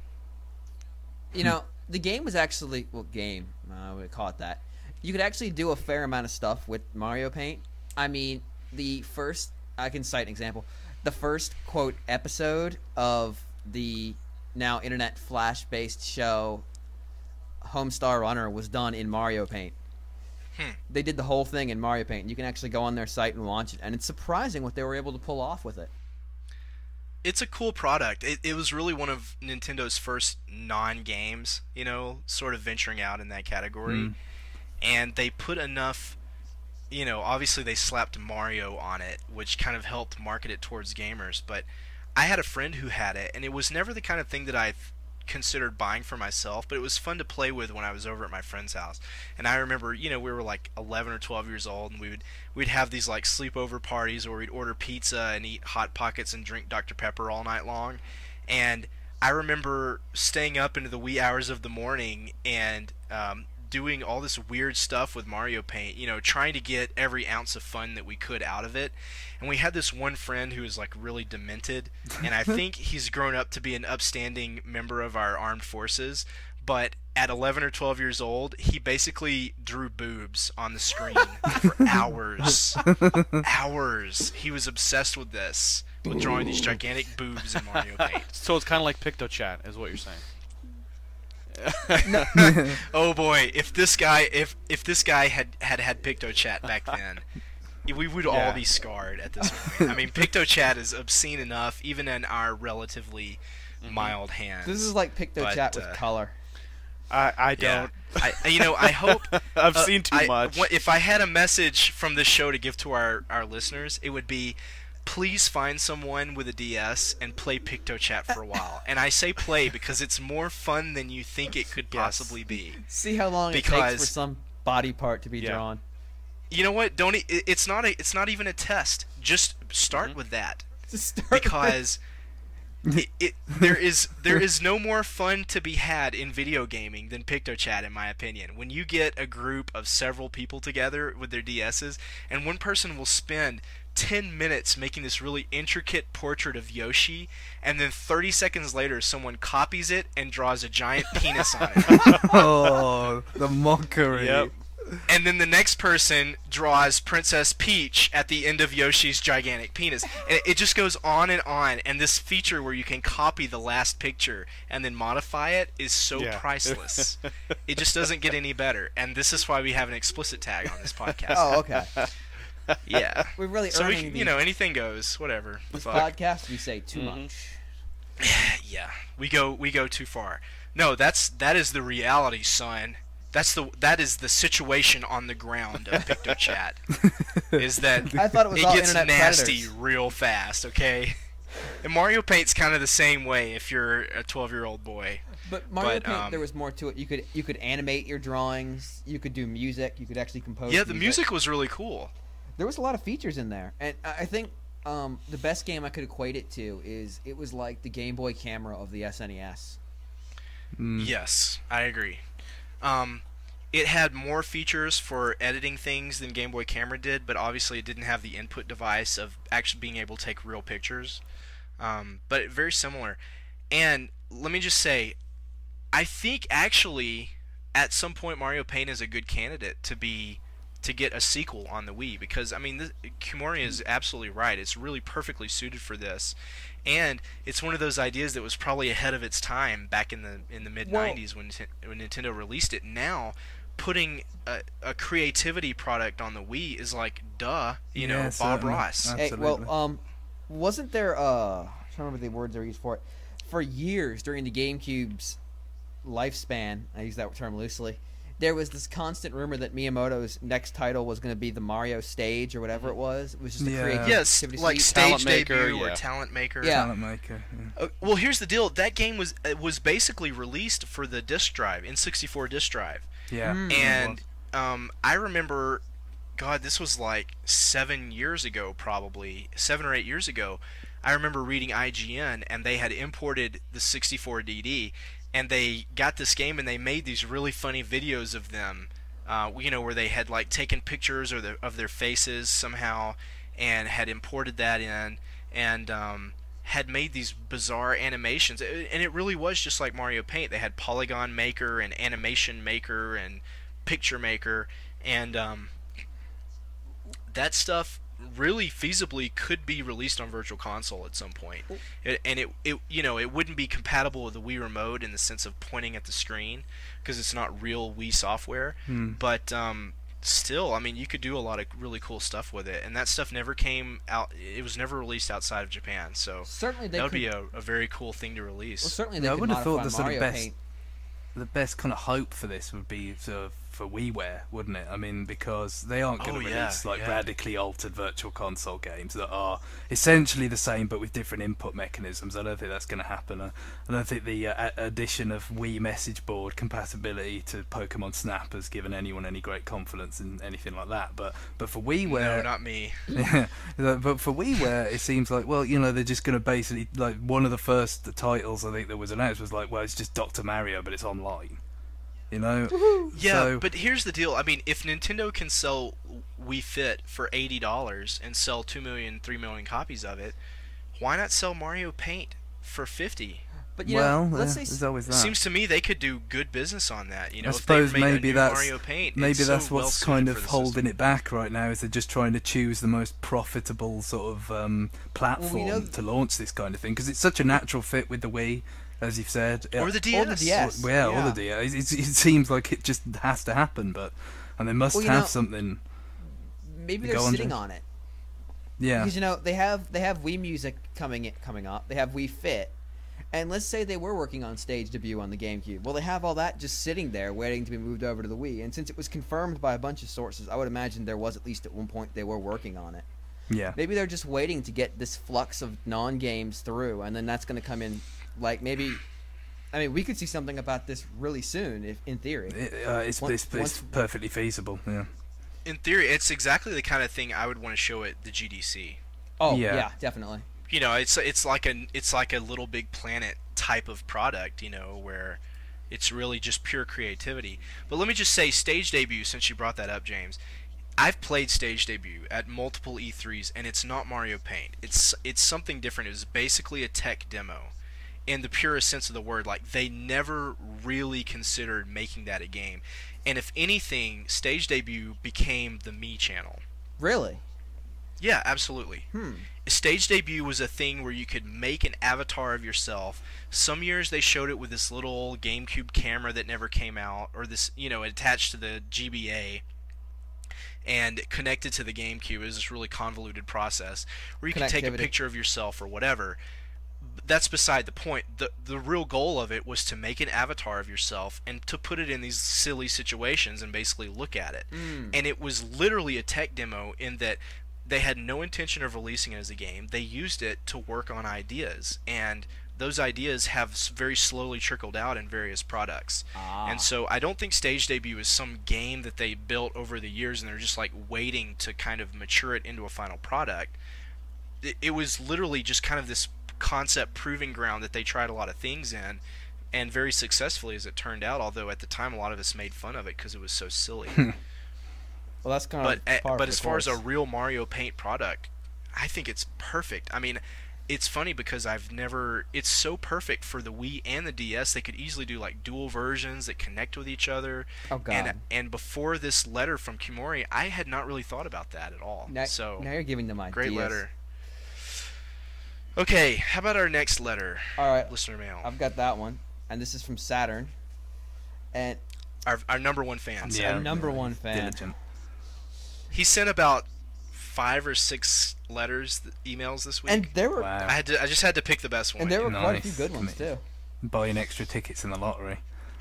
The game was actually I would call it that. You could actually do a fair amount of stuff with Mario Paint. I mean, I can cite an example. The first quote episode of the now internet Flash-based show Homestar Runner was done in Mario Paint. They did the whole thing in Mario Paint. You can actually go on their site and launch it, and it's surprising what they were able to pull off with it. It's a cool product. It was really one of Nintendo's first non-games, sort of venturing out in that category. And they put enough, obviously they slapped Mario on it, which kind of helped market it towards gamers. But I had a friend who had it, and it was never the kind of thing that I considered buying for myself, but it was fun to play with when I was over at my friend's house. And I remember, we were like 11 or 12 years old, and we'd have these like sleepover parties where we'd order pizza and eat Hot Pockets and drink Dr. Pepper all night long. And I remember staying up into the wee hours of the morning and doing all this weird stuff with Mario Paint, trying to get every ounce of fun that we could out of it. And we had this one friend who was like really demented, and I think he's grown up to be an upstanding member of our armed forces, but at 11 or 12 years old, he basically drew boobs on the screen for hours. Hours. He was obsessed with this, with drawing these gigantic boobs in Mario Paint. So it's kind of like PictoChat, is what you're saying. Oh boy, if this guy had PictoChat back then, we would all be scarred at this point. I mean, PictoChat is obscene enough, even in our relatively mild hands. This is like PictoChat with color. I don't. Yeah. I hope I've seen too much. If I had a message from this show to give to our listeners, it would be, please find someone with a DS and play PictoChat for a while. And I say play because it's more fun than you think it could possibly be. See how long it takes for some body part to be drawn. You know what? It's not even a test. Just start with that. Just start because there is no more fun to be had in video gaming than PictoChat, in my opinion. When you get a group of several people together with their DSs, and one person will spend 10 minutes making this really intricate portrait of Yoshi, and then 30 seconds later someone copies it and draws a giant penis on it. Oh, the mockery. Yep. And then the next person draws Princess Peach at the end of Yoshi's gigantic penis. And it just goes on, and this feature where you can copy the last picture and then modify it is so priceless. It just doesn't get any better. And this is why we have an explicit tag on this podcast. Oh, okay. Yeah. We're really earning anything goes, whatever. This podcast, we say too much. Yeah. We go too far. No, that is the reality, son. That is the situation on the ground of PictoChat. Is that I thought it was all gets internet nasty predators. real fast, okay? And Mario Paint's kind of the same way if you're a 12-year-old boy. But Mario Paint, there was more to it. You could animate your drawings. You could do music. You could actually compose. Yeah, the music was really cool. There was a lot of features in there, and I think the best game I could equate it to is it was like the Game Boy camera of the SNES. Yes, I agree. It had more features for editing things than Game Boy Camera did, but obviously it didn't have the input device of actually being able to take real pictures. But very similar. And let me just say, I think actually at some point Mario Paint is a good candidate to get a sequel on the Wii, because I mean Kumori is absolutely right. It's really perfectly suited for this. And it's one of those ideas that was probably ahead of its time back in the mid 90s when Nintendo released it. Now, putting a creativity product on the Wii is like, duh, you know, Bob Ross. Absolutely. Hey, wasn't there I'm trying to remember the words they used for it. For years during the GameCube's lifespan, I use that term loosely, there was this constant rumor that Miyamoto's next title was going to be the Mario stage or whatever it was. It was just a creativity like suite. stage Talent Maker, debut or Talent Maker. Yeah. Talent Maker. Yeah. Well, here's the deal. That game was basically released for the disc drive, N64 disc drive. Yeah. And I remember, God, this was like 7 years ago, probably 7 or 8 years ago. I remember reading IGN, and they had imported the 64 DD, and they got this game, and they made these really funny videos of them, where they had like taken pictures of their faces somehow, and had imported that in, and had made these bizarre animations, and it really was just like Mario Paint. They had Polygon Maker and Animation Maker and Picture Maker, and that stuff really feasibly could be released on Virtual Console at some point. It wouldn't be compatible with the Wii Remote in the sense of pointing at the screen because it's not real Wii software. But still, I mean, you could do a lot of really cool stuff with it, and that stuff never came out. It was never released outside of Japan, so Certainly that would be a very cool thing to release. Well, certainly they I could would have thought modify the sort of Mario best, Paint. the best kind of hope for this would be for WiiWare, wouldn't it? I mean, because they aren't going to release radically altered Virtual Console games that are essentially the same but with different input mechanisms. I don't think that's going to happen. I don't think the addition of Wii message board compatibility to Pokemon Snap has given anyone any great confidence in anything like that. But for WiiWare, no, not me. Yeah, but for WiiWare, it seems like, well, they're just going to basically, like, one of the first titles I think that was announced was like, well, it's just Dr. Mario, but it's online. Yeah, So, but here's the deal. I mean, if Nintendo can sell Wii Fit for $80 and sell 2 million, 3 million copies of it, why not sell Mario Paint for $50? But you well, know, let's there's say always that. Seems to me they could do good business on that. You know, I if they suppose made a maybe new that's Mario Paint, maybe it's that's so what's well kind suited of for the holding system. it back right now. Is they're just trying to choose the most profitable sort of platform know- to launch this kind of thing, because it's such a natural fit with the Wii, as you've said. Or the DS. Or the DS. Well, yeah. all the DS. It seems like it just has to happen, and they must Well, you have know, something. Maybe Go they're on, sitting Jay. on it. Yeah. Because you know they have Wii Music coming up. They have Wii Fit, and let's say they were working on stage debut on the GameCube. Well, they have all that just sitting there waiting to be moved over to the Wii. And since it was confirmed by a bunch of sources, I would imagine there was at least at one point they were working on it. Yeah. Maybe they're just waiting to get this flux of non-games through, and then that's going to come in. Like maybe, I mean, we could see something about this really soon, if in theory. It's perfectly feasible. Yeah. In theory, it's exactly the kind of thing I would want to show at the GDC. Oh Yeah. yeah, definitely. You know, it's like a Little Big Planet type of product, you know, where it's really just pure creativity. But let me just say, stage debut, since you brought that up, James, I've played stage debut at multiple E3s, and it's not Mario Paint. It's something different. It was basically a tech demo, in the purest sense of the word. Like, they never really considered making that a game. And if anything, stage debut became the Me channel. Really? Yeah, absolutely. Stage debut was a thing where you could make an avatar of yourself. Some years they showed it with this little GameCube camera that never came out, or this, you know, attached to the GBA and connected to the GameCube. It was this really convoluted process where you could take a Connectivity. picture of yourself or whatever. That's beside the point. The real goal of it was to make an avatar of yourself and to put it in these silly situations and basically look at it. And it was literally a tech demo in that they had no intention of releasing it as a game. They used it to work on ideas, and those ideas have very slowly trickled out in various products. And so I don't think stage debut is some game that they built over the years and they're just like waiting to kind of mature it into a final product. It was literally just kind of this concept proving ground that they tried a lot of things in, and very successfully as it turned out, although at the time a lot of us made fun of it because it was so silly. Well, that's kind of. But as far as a real Mario Paint product, I think it's perfect. I mean, it's funny because it's so perfect for the Wii and the DS. They could easily do like dual versions that connect with each other. Oh God. And before this letter from Kimori, I had not really thought about that at all. Now you're giving them ideas. Great letter. Okay, how about our next letter? All right, Listener mail. I've got that one, and this is from Saturn, and Our number one fan. Yeah. our number one fan. Diligent. He sent about 5 or 6 emails this week. And there were Wow. I just had to pick the best one. and there were quite a Nice. few good ones too. Buying extra tickets in the lottery.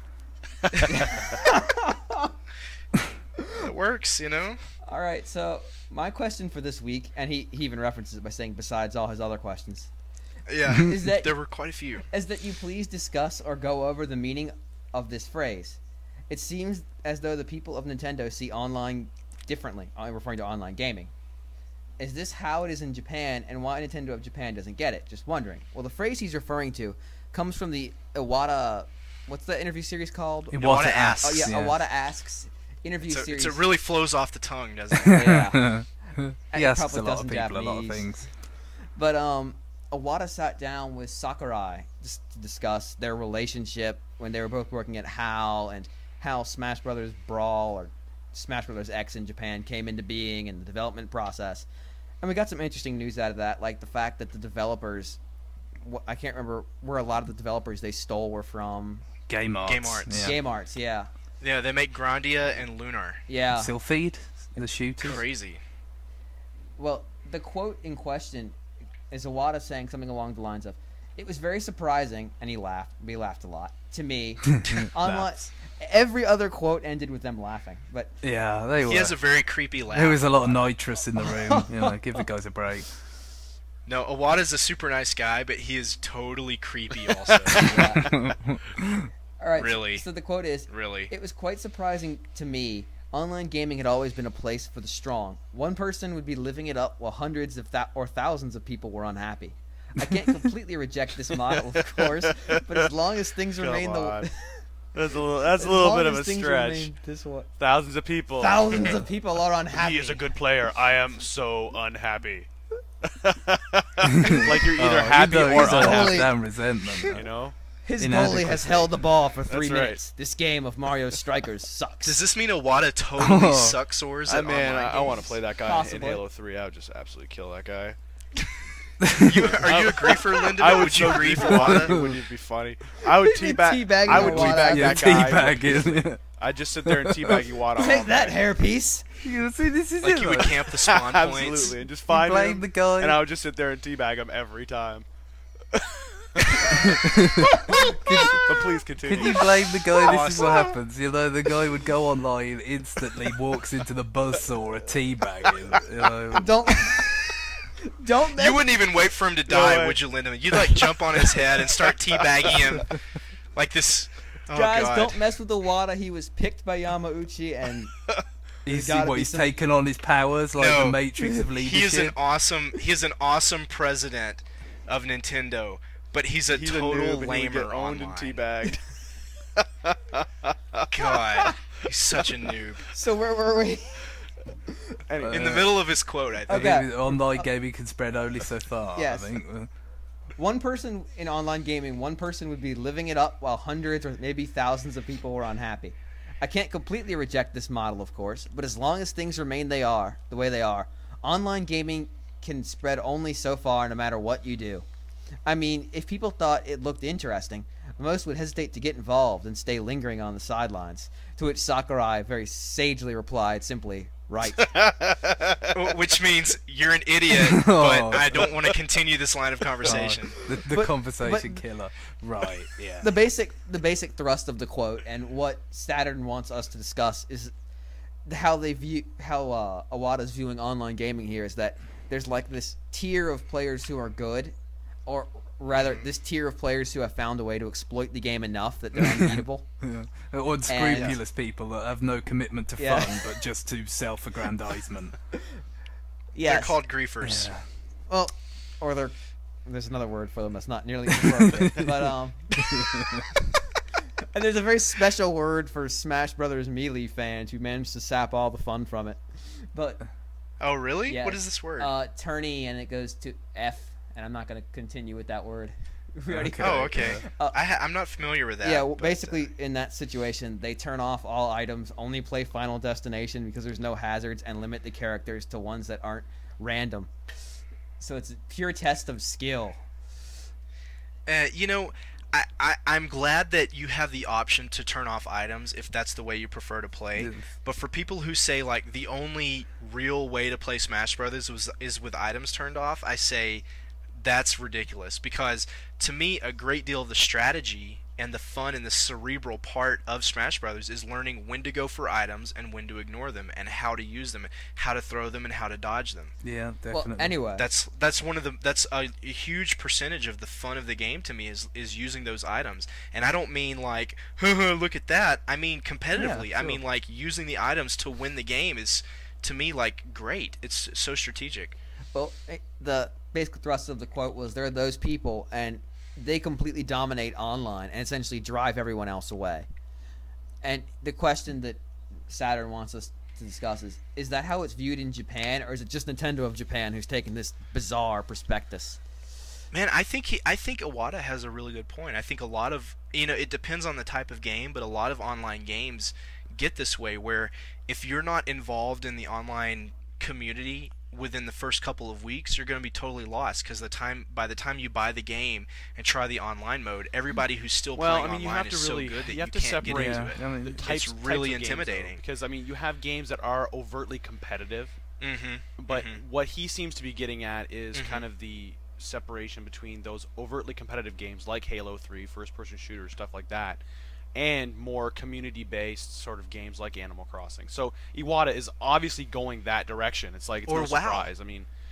It works, you know. All right, so my question for this week, and he even references it by saying besides all his other questions, Yeah, Is that- there were quite a few. is that you please discuss or go over the meaning of this phrase. It seems as though the people of Nintendo see online differently. I'm referring to online gaming. Is this how it is in Japan, and why Nintendo of Japan doesn't get it? Just wondering. Well, the phrase he's referring to comes from the Iwata. What's the interview series called? Iwata Asks. Oh yeah, yeah. Iwata Asks interview series. It really flows off the tongue, doesn't it? Yeah. He asks probably a lot does of in people a lot of Japanese. things. But Iwata sat down with Sakurai just to discuss their relationship when they were both working at HAL, and how Smash Brothers Brawl or Smash Brothers X in Japan came into being and the development process. And we got some interesting news out of that, like the fact that the developers, I can't remember where a lot of the developers they stole were from. Game Arts. Game Arts. Yeah. Game Arts, yeah. Yeah, they make Grandia and Lunar. Yeah. Sylphid, the shooters. Crazy. Well, the quote in question is Iwata saying something along the lines of, "It was very surprising," and he laughed. We laughed a lot. To me, unlike every other quote ended with them laughing. But Yeah, they were. He has a very creepy laugh. There was a lot of nitrous in the room. You know, give the guys a break. No, Iwata's a super nice guy, but he is totally creepy also. yeah. All right. Really? So the quote is, Really. "It was quite surprising to me. Online gaming had always been a place for the strong. One person would be living it up while hundreds of or thousands of people were unhappy. I can't completely reject this model, of course, but as long as things remain on. the That's a little long bit of as a things stretch. remain this way, Thousands of people. thousands of people are unhappy. He is a good player. I am so unhappy. Like you're either happy or he's unhappy. damn resentment. You know? His goalie has held the ball for 3 That's right. minutes. This game of Mario Strikers sucks. Does this mean Iwata totally sucks Sores at Man, online I want to games? play that guy Possibly. in Halo 3. I would just absolutely kill that guy. Are you a griefer, Linda? I Would you so grief grief Iwata. Iwata? Wouldn't it be funny? I would teabag I would Iwata. teabag Yeah, that guy. teabag. I'd just sit there and teabag Iwata. all Take that, night. hairpiece. You see, this is Like it. you would like, camp the spawn Absolutely, points. and just find blame him, the guy. and I would just sit there and teabag him every time. But please continue. Can you blame the guy? This is what Awesome. happens. You know, the guy would go online instantly, walks into the buzzsaw, a teabag. You know. Don't You wouldn't even wait for him to die, way. would you, Linda? You'd like jump on his head and start teabagging him like this. Oh, Guys, God. don't mess with Iwata. He was picked by Yamauchi, and He's, gotta be he's some- taken on his powers like No. the Matrix of leadership. He is an awesome president of Nintendo, but he's a He's total a noob, and he would lamer get owned and online. teabagged. God, he's such a noob. so where were we? Anyway, In the middle of his quote, I think. Okay. Online gaming can spread only so far. Yes. I think. One person in online gaming, one person would be living it up while hundreds or maybe thousands of people were unhappy. I can't completely reject this model, of course, but as long as things remain the way they are, online gaming can spread only so far no matter what you do. I mean, if people thought it looked interesting, most would hesitate to get involved and stay lingering on the sidelines, to which Sakurai very sagely replied simply, right. Which means you're an idiot, but I don't want to continue this line of conversation. The But- conversation killer. Right, yeah. The basic thrust of the quote and what Saturn wants us to discuss is how Iwata's viewing online gaming here is that there's like this tier of players who are good, or rather this tier of players who have found a way to exploit the game enough that they're unbeatable. Yeah. Unscrupulous people that have no commitment to Yeah. fun, but just to self-aggrandizement. Yes. They're called griefers. Yeah. Well, or there's another word for them that's not nearly as appropriate. But and there's a very special word for Smash Brothers Melee fans who managed to sap all the fun from it. But Oh, really? yes, What is this word? tourney, and it goes to F, and I'm not going to continue with that word. We already Okay. Oh, okay. Uh, I'm not familiar with that. Yeah, well, but, basically in that situation, they turn off all items, only play Final Destination because there's no hazards, and limit the characters to ones that aren't random. So it's a pure test of skill. you know, I'm glad that you have the option to turn off items if that's the way you prefer to play. Yes. But for people who say like the only real way to play Smash Brothers is with items turned off, I say that's ridiculous, because to me a great deal of the strategy and the fun and the cerebral part of Smash Brothers is learning when to go for items and when to ignore them, and how to use them, how to throw them, and how to dodge them. Yeah, Well, definitely. anyway, That's a huge percentage of the fun of the game to me is using those items. And I don't mean like look at that. I mean competitively. Yeah, I sure. mean like using the items to win the game is, to me, like great. It's so strategic. well, the basic thrust of the quote was there are those people, and they completely dominate online and essentially drive everyone else away. And the question that Saturn wants us to discuss is that how it's viewed in Japan, or is it just Nintendo of Japan who's taking this bizarre prospectus? Man, I think Iwata has a really good point. I think a lot of, it depends on the type of game, but a lot of online games get this way, where if you're not involved in the online community within the first couple of weeks, you're going to be totally lost, because by the time you buy the game and try the online mode, everybody who's still playing you online have is to really so good that you have to can't separate get Yeah, into it. I mean, the types, It's really types of games, intimidating. though, because you have games that are overtly competitive, but what he seems to be getting at is kind of the separation between those overtly competitive games like Halo 3, first-person shooters, stuff like that, and more community-based sort of games like Animal Crossing. So Iwata is obviously going that direction. It's like it's Or no WoW. surprise.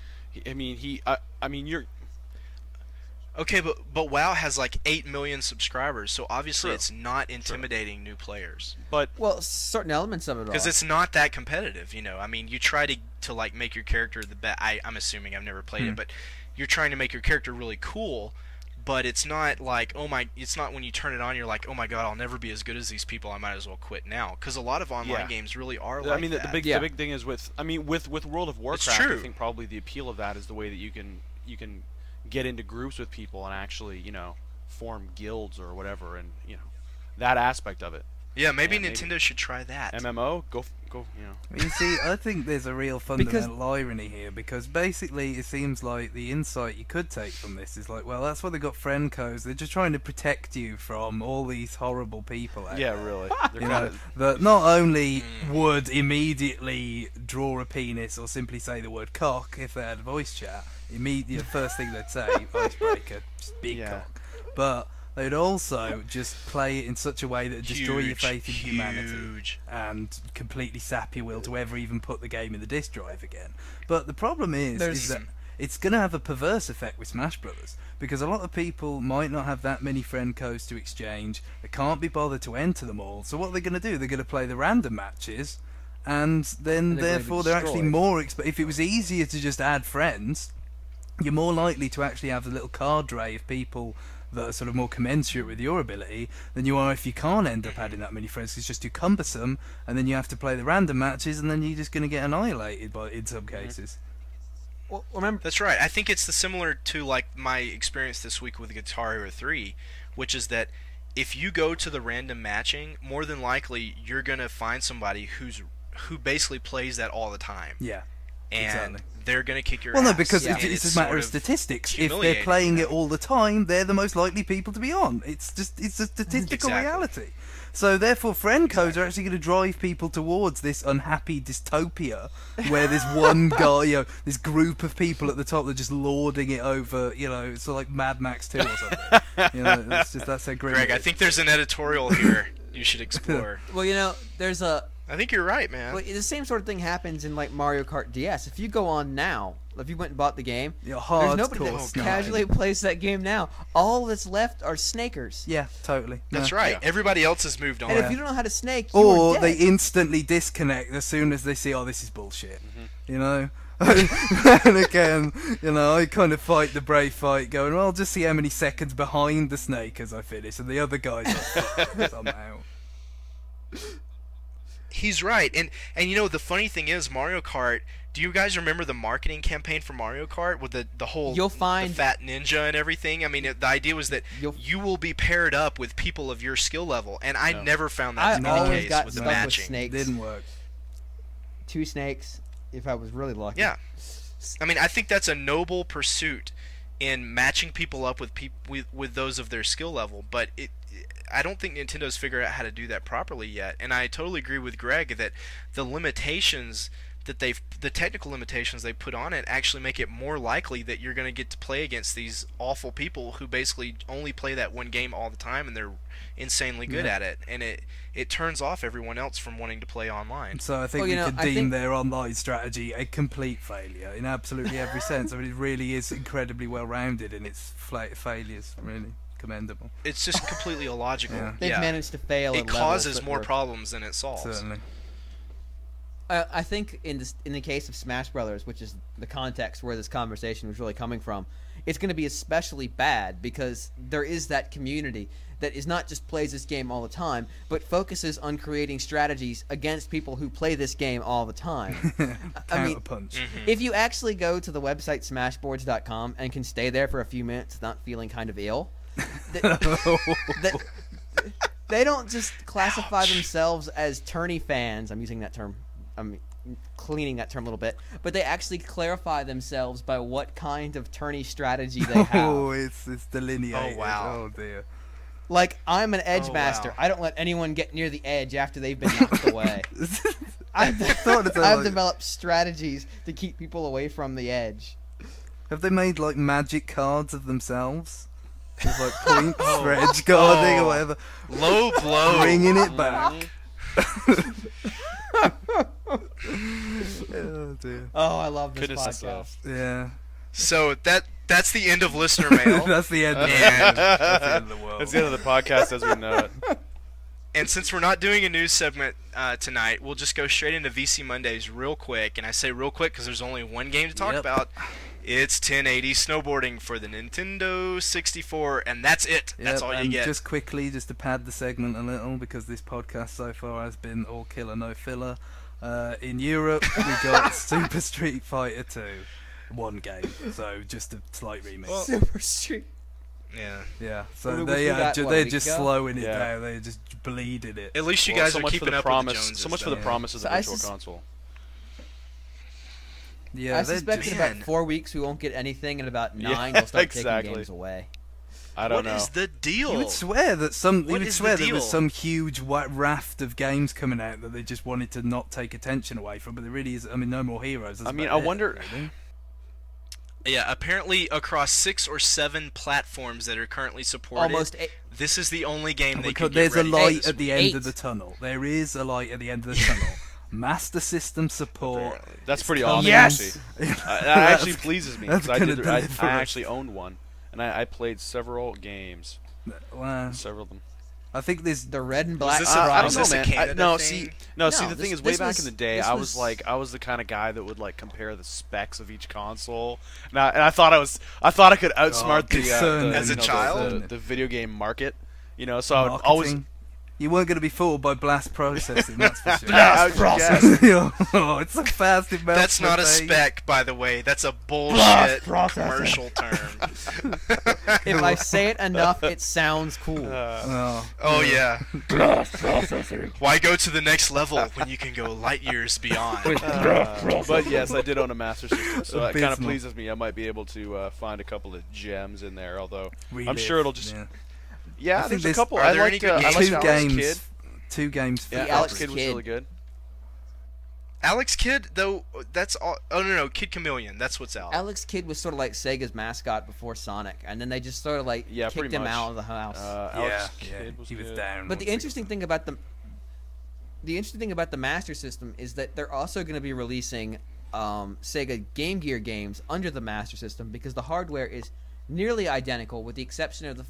You're Okay, but WoW has like 8 million subscribers, so obviously True. it's not intimidating new players. but Well, certain elements of it are. Because it's not that competitive, I mean, you try to like make your character the best. I'm assuming, I've never played it, but you're trying to make your character really cool. But it's not like it's not when you turn it on you're like, oh my god, I'll never be as good as these people. I might as well quit now. Because a lot of online Yeah. games really are I like mean, that. the big thing is with World of Warcraft. true. I think probably the appeal of that is the way that you can get into groups with people and actually form guilds or whatever, and that aspect of it. Yeah, maybe Yeah, Nintendo should try that. MMO, go. You see, I think there's a real fundamental irony here, because basically it seems like the insight you could take from this is like, well, that's why they got friend codes. They're just trying to protect you from all these horrible people out Yeah, there. really. They're You kind know, of, that not only would immediately draw a penis or simply say the word cock if they had a voice chat, immediate first thing they'd say, icebreaker, just big Yeah. cock. But they'd also just play it in such a way that would destroy your faith in humanity and completely sap your will to ever even put the game in the disc drive again. But the problem is that it's going to have a perverse effect with Smash Brothers, because a lot of people might not have that many friend codes to exchange. They can't be bothered to enter them all. So what are they going to do? They're going to play the random matches, and then therefore they're actually more. If it was easier to just add friends, you're more likely to actually have a little cadre of people that are sort of more commensurate with your ability than you are if you can't end up adding that many friends. It's just too cumbersome, and then you have to play the random matches, and then you're just going to get annihilated in some cases. Well, remember, That's right. I think it's similar to like my experience this week with Guitar Hero 3, which is that if you go to the random matching, more than likely you're going to find somebody who basically plays that all the time. Yeah. And Exactly. they're going to kick your Well, ass. no, because and it's a matter sort of statistics. If they're humiliating, playing you it know? all the time, they're the most likely people to be on. It's a statistical Exactly. reality. So therefore, friend codes are actually going to drive people towards this unhappy dystopia where there's one guy, this group of people at the top that are just lording it over. It's sort of like Mad Max 2 or something. That's how grim Greg, it I is. think there's an editorial here you should explore. well, there's a I think you're right, man. well, the same sort of thing happens in like Mario Kart DS. If you go on now, if you went and bought the game, Yeah, there's nobody hardcore that sniping. casually plays that game now. All that's left are snakers. Yeah, totally. That's Yeah. right. Yeah. Everybody else has moved on. And if you don't know how to snake, you Or are they dead. instantly disconnect as soon as they see, oh, this is bullshit. Mm-hmm. And again, I kind of fight the brave fight, going, well, I'll just see how many seconds behind the snake as I finish, and the other guys are fucked somehow. He's right. And the funny thing is, Mario Kart, do you guys remember the marketing campaign for Mario Kart with the whole You'll find- the fat ninja and everything? I mean, the idea was that You'll- you will be paired up with people of your skill level, and I No. never found I that to be always the case got with the stuck with matching. snakes. Didn't work. 2 snakes, if I was really lucky. Yeah. I mean, I think that's a noble pursuit in matching people up with with those of their skill level, but I don't think Nintendo's figured out how to do that properly yet. And I totally agree with Greg that the limitations that the technical limitations they put on it actually make it more likely that you're going to get to play against these awful people who basically only play that one game all the time, and they're insanely good at it, and it turns off everyone else from wanting to play online. So I think Well, we could I deem think- their online strategy a complete failure in absolutely every sense. I mean, it really is incredibly well-rounded in its failures, really commendable. It's just completely illogical. Yeah. They've Yeah. managed to fail. It at levels causes that more work. problems than it solves. Certainly. I think in the case of Smash Brothers, which is the context where this conversation was really coming from, it's going to be especially bad because there is that community that is not just plays this game all the time, but focuses on creating strategies against people who play this game all the time. I mean, Counterpunch. if you actually go to the website smashboards.com and can stay there for a few minutes without feeling kind of ill, they don't just classify themselves as tourney fans. I'm using that term. I'm cleaning that term a little bit, but they actually clarify themselves by what kind of tourney strategy they have. Oh, it's delineated. Oh, wow. Oh dear. Like, I'm an edge Oh, master. wow. I don't let anyone get near the edge after they've been knocked away. I've thought it sounded like- developed strategies to keep people away from the edge. Have they made like magic cards of themselves? With like points for edge guarding or whatever. Low blow. Bringing it back. Oh dear. Oh, I love this Goodness podcast. us. Yeah. So that's the end of listener mail. That's the end. Of And- That's the end of the world. That's the end of the podcast as we know it. And since we're not doing a news segment tonight, we'll just go straight into VC Mondays real quick. And I say real quick because there's only one game to talk Yep. about. It's 1080 snowboarding for the Nintendo 64, and that's it. That's Yep, all you and get. just quickly, just to pad the segment a little, because this podcast so far has been all killer, no filler. In Europe, we got Super Street Fighter 2, one game, so just a slight remix. Super Street. Yeah. Yeah, Well, so we they got, what, a they're week just ago? slowing it Yeah. down. They're just bleeding it. At least you Well, guys so are much for keeping the up promise. with the Joneses. So much for the though. promise of the So I Virtual sus- Console. Yeah, I they're suspect just- in Man. about 4 weeks we won't get anything, and about 9 Yeah, they'll start exactly. taking games away. I don't What know. is the deal? You would swear that some. You What would is the swear there deal? was some huge raft of games coming out that they just wanted to not take attention away from. But there really is. I mean, No More Heroes. That's I mean, about I it, wonder- really. Yeah, apparently across 6 or 7 platforms that are currently supported, Almost this is the only game they Because could get there's a ready light this at the week. end 8. of the tunnel. There is a light at the end of the tunnel. Master System support. That's pretty coming. awesome. Yes! Actually. That That's- actually pleases me that's because gonna I deliver us. actually owned one, and I played several games, Well, several of them. I think there's. The red and black. this I don't is know, this a man. Canada No, thing? see, No, the thing this- is, way this back was- in the day, this I was- was the kind of guy that would like compare the specs of each console, and I thought I could outsmart concerning. the As a you know, child? the video game market. You know, so I would always. Marketing. You weren't going to be fooled by blast processing, that's for sure. Blast processing. Oh, it's so fast it melts That's my not a face. spec, by the way. That's a bullshit commercial term. If I say it enough, it sounds cool. Oh, Oh yeah. Why go to the next level when you can go light years beyond? But yes, I did own a Master System, so it kind of Abysmal. pleases me. I might be able to find a couple of gems in there, although I'm Relive, sure it'll just. yeah. Yeah, I think there's a there's- couple. Are I there liked, any good I games? liked Two Alex games. Kidd. Two games. For Yeah, The Alex Alex Kidd was Kidd. really good. Alex Kidd, though, that's all. Oh no, Kid Chameleon. That's what's out. Alex Kidd was sort of like Sega's mascot before Sonic, and then they just sort of like Yeah, kicked pretty him much. out of the house. Alex yeah, Kidd was he was good. down. But the once he interesting got- thing about the Master System is that they're also going to be releasing Sega Game Gear games under the Master System because the hardware is nearly identical, with the exception of the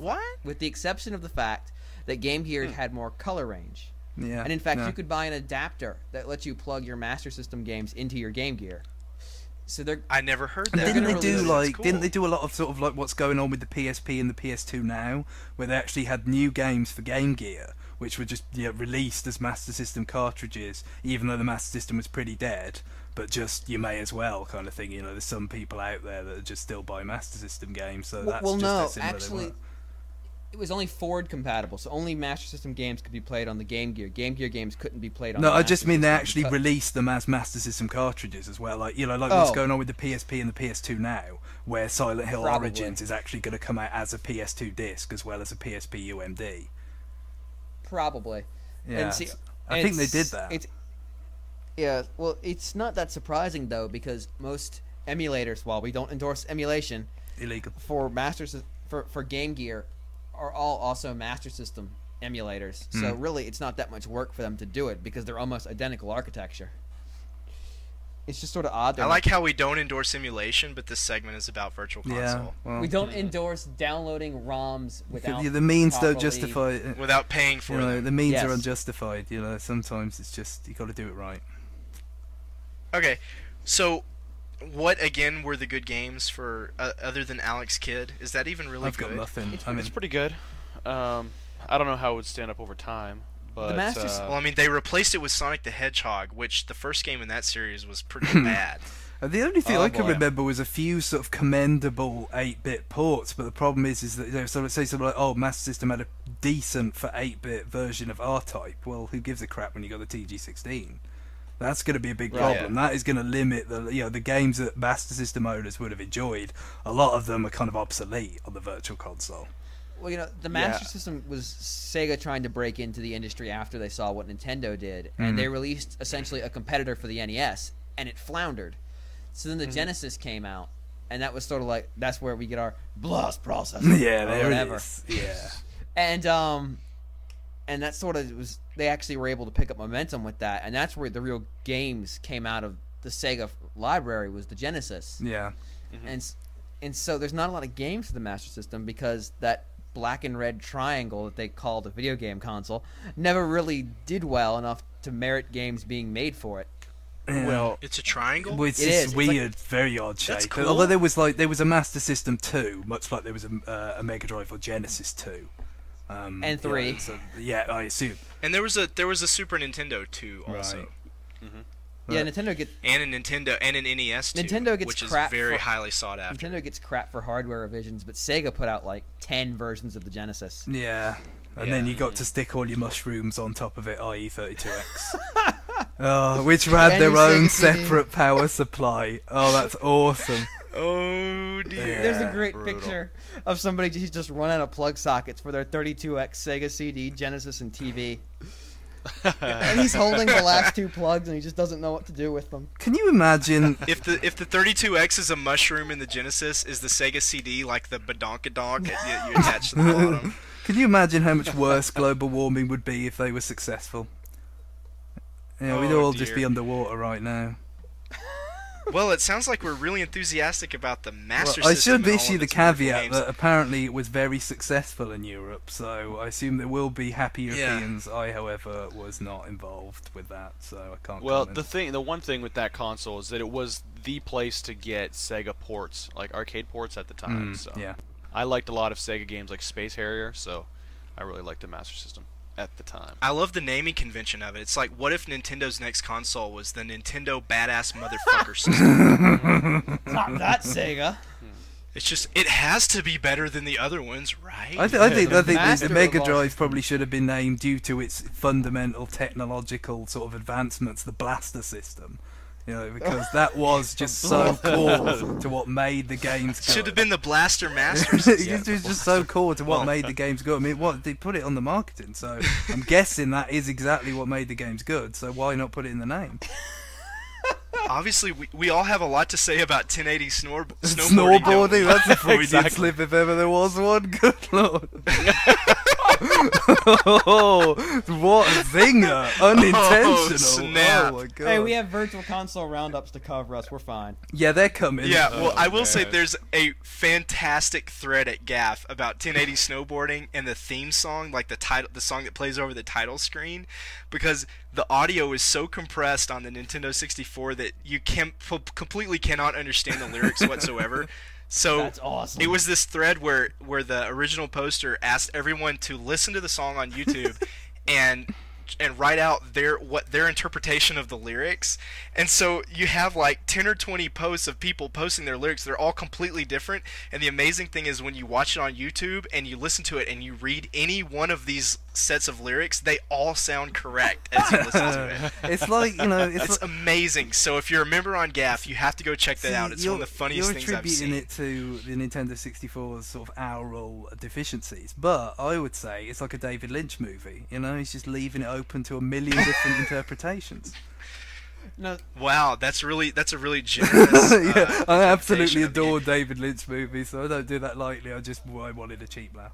fact that Game Gear had more color range. Yeah, And in fact, no. you could buy an adapter that lets you plug your Master System games into your Game Gear. So they're I never heard And that. didn't they gonna do release- like? That's cool. Didn't they do a lot of sort of like what's going on with the PSP and the PS2 now, where they actually had new games for Game Gear, which were just released as Master System cartridges, even though the Master System was pretty dead. But just you may as well kind of thing. You know, there's some people out there that just still buy Master System games, so that's well, just how no, similar they actually, were. it was only Ford compatible, so only Master System games could be played on the Game Gear. Game Gear games couldn't be played on. No, the I Master just mean they System actually because- released them as Master System cartridges as well. Like like what's Oh. going on with the PSP and the PS2 now, where Silent Hill Probably. Origins is actually going to come out as a PS2 disc as well as a PSP UMD. Probably. Yeah, And see, I think they did it's- that. Yeah, well, it's not that surprising though, because most emulators, while we don't endorse emulation Illegal. for for Game Gear, are all also Master System emulators. So really, it's not that much work for them to do it because they're almost identical architecture. It's just sort of odd. I like how we don't endorse simulation, but this segment is about Virtual Yeah, Console. well, we don't endorse downloading ROMs without the means don't properly- justify it. Without paying for You know, them. the means Yes. are unjustified. You know, sometimes it's just you got to do it right. Okay, so what again were the good games for other than Alex Kidd? Is that even really I've good? got nothing. It's- I mean, It's pretty good. I don't know how it would stand up over time, but The Master Well, I mean, they replaced it with Sonic the Hedgehog, which the first game in that series was pretty bad. the only thing Oh, I can boy. remember was a few sort of commendable 8-bit ports, but the problem is that they sort of say something like, "Oh, Master System had a decent for 8-bit version of R-Type." Well, who gives a crap when you got the TG16? That's going to be a big Right. problem. That is going to limit the games that Master System owners would have enjoyed. A lot of them are kind of obsolete on the Virtual Console. Well, the Master System was Sega trying to break into the industry after they saw what Nintendo did, and they released essentially a competitor for the NES, and it floundered. So then the Genesis came out, and that was sort of like, that's where we get our blast processor. Yeah, or there whatever. it is. Yeah. And that sort of was, they actually were able to pick up momentum with that, and that's where the real games came out of the Sega library, was the Genesis. Yeah. And so there's not a lot of games for the Master System because that black and red triangle that they called a video game console never really did well enough to merit games being made for it. well, It's a triangle? Well, it's It this is. It's like- weird, very odd shape. That's cool. Although there was a Master System 2, much like there was a Mega Drive or Genesis 2. And 3. I assume. And there was a Super Nintendo too, also. Right. Yeah, Nintendo gets and a Nintendo and an NES too, Nintendo gets which is crap very for- highly sought after. Nintendo gets crap for hardware revisions, but Sega put out like 10 versions of the Genesis. Yeah. And Yeah. then you got to stick all your mushrooms on top of it, i.e. 32X. Oh, which had Any their own Sega CD. separate power supply. Oh, that's awesome. Oh dear. Yeah. There's a great brutal. picture of somebody just run out of plug sockets for their 32X Sega CD, Genesis, and TV. And he's holding the last two plugs, and he just doesn't know what to do with them. Can you imagine? If the 32X is a mushroom in the Genesis, is the Sega CD like the badonkadonk you attach to the bottom? Can you imagine how much worse global warming would be if they were successful? Yeah, we'd Oh, all just dear. be underwater right now. Well, it sounds like we're really enthusiastic about the Master Well, I System. should and all issue of the its wonderful caveat games. that apparently it was very successful in Europe, so I assume there will be happy Europeans. I, however, was not involved with that, so I can't Well, comment. the one thing with that console is that it was the place to get Sega ports, like arcade ports at the time. So Yeah. I liked a lot of Sega games like Space Harrier, so I really liked the Master System at the time. I love the naming convention of it. It's like, what if Nintendo's next console was the Nintendo Badass Motherfucker System? Not that Sega. It's just, it has to be better than the other ones, right? I think Master the Mega of all- Drive probably should have been named due to its fundamental technological sort of advancements, the Blaster System. You know, because that was just so core to what made the games good. Should have been the Blaster Master System. It was just so core to what Well- made the games good. I mean, what they put it on the marketing, so I'm guessing that is exactly what made the games good. So why not put it in the name? Obviously, we all have a lot to say about 1080 snowboarding. don't we? That's a Freudian Exactly. slip if ever there was one. Good lord. Oh, what a zinger. Unintentional. snap. Oh my god. Hey, we have Virtual Console roundups to cover us. We're fine. Yeah, they're coming. Yeah, well, I will say man. there's a fantastic thread at GAF about 1080 snowboarding and the theme song, like the song that plays over the title screen, because the audio is so compressed on the Nintendo 64 that you completely cannot understand the lyrics whatsoever. So That's awesome. it was this thread where the original poster asked everyone to listen to the song on YouTube and write out their interpretation of the lyrics. And so you have like 10 or 20 posts of people posting their lyrics. They're all completely different. And the amazing thing is when you watch it on YouTube and you listen to it and you read any one of these sets of lyrics, they all sound correct as you listen to it. It's like, you know, It's amazing. So if you're a member on GAF, you have to go check that out. It's one of the funniest things I've seen. You're attributing it to the Nintendo 64's sort of aural deficiencies, but I would say it's like a David Lynch movie. You know, he's just leaving it open to a million different interpretations. No, Wow, that's a really generous. Yeah, I absolutely interpretation of the adore game. David Lynch movies, so I don't do that lightly. I wanted a cheap laugh.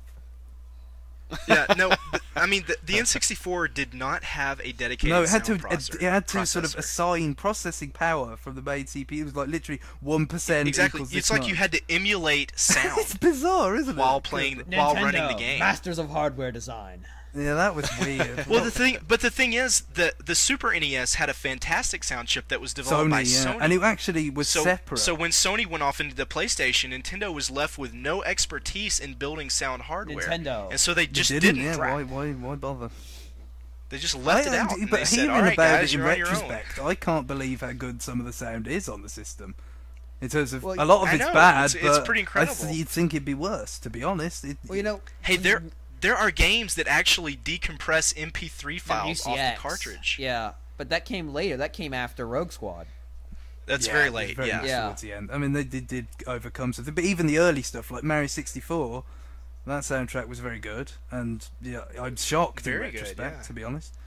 Yeah, no, but, I mean the N64 did not have a dedicated No, it had to sound it had to sort of processor. assign processing power from the main CPU. It was like literally 1% Exactly. equals It's this like you much. had to emulate sound It's bizarre, isn't it? while playing while running the Nintendo, game. Masters of hardware design. Yeah, that was weird. Well, the thing is, the Super NES had a fantastic sound chip that was developed by Sony. and it actually was separate. So when Sony went off into the PlayStation, Nintendo was left with no expertise in building sound hardware. Nintendo. And so they They just didn't. didn't. Yeah, why bother? They just left it out. And But they said, hearing "All right, about guys, it in you're on your own." retrospect, I can't believe how good some of the sound is on the system. In terms of Well, a lot of I it's know, bad, it's but pretty incredible. you'd think it'd be worse. To be honest, Well, you know, Hey, there are games that actually decompress MP3 files off the UCX. cartridge. Yeah, but that came later. That came after Rogue Squad. That's Yeah, very it was late. very Yeah. much Yeah. towards the end. I mean, they did overcome something, but even the early stuff like Mario 64, that soundtrack was very good, and yeah, I'm shocked Very in good, retrospect, yeah. to be honest.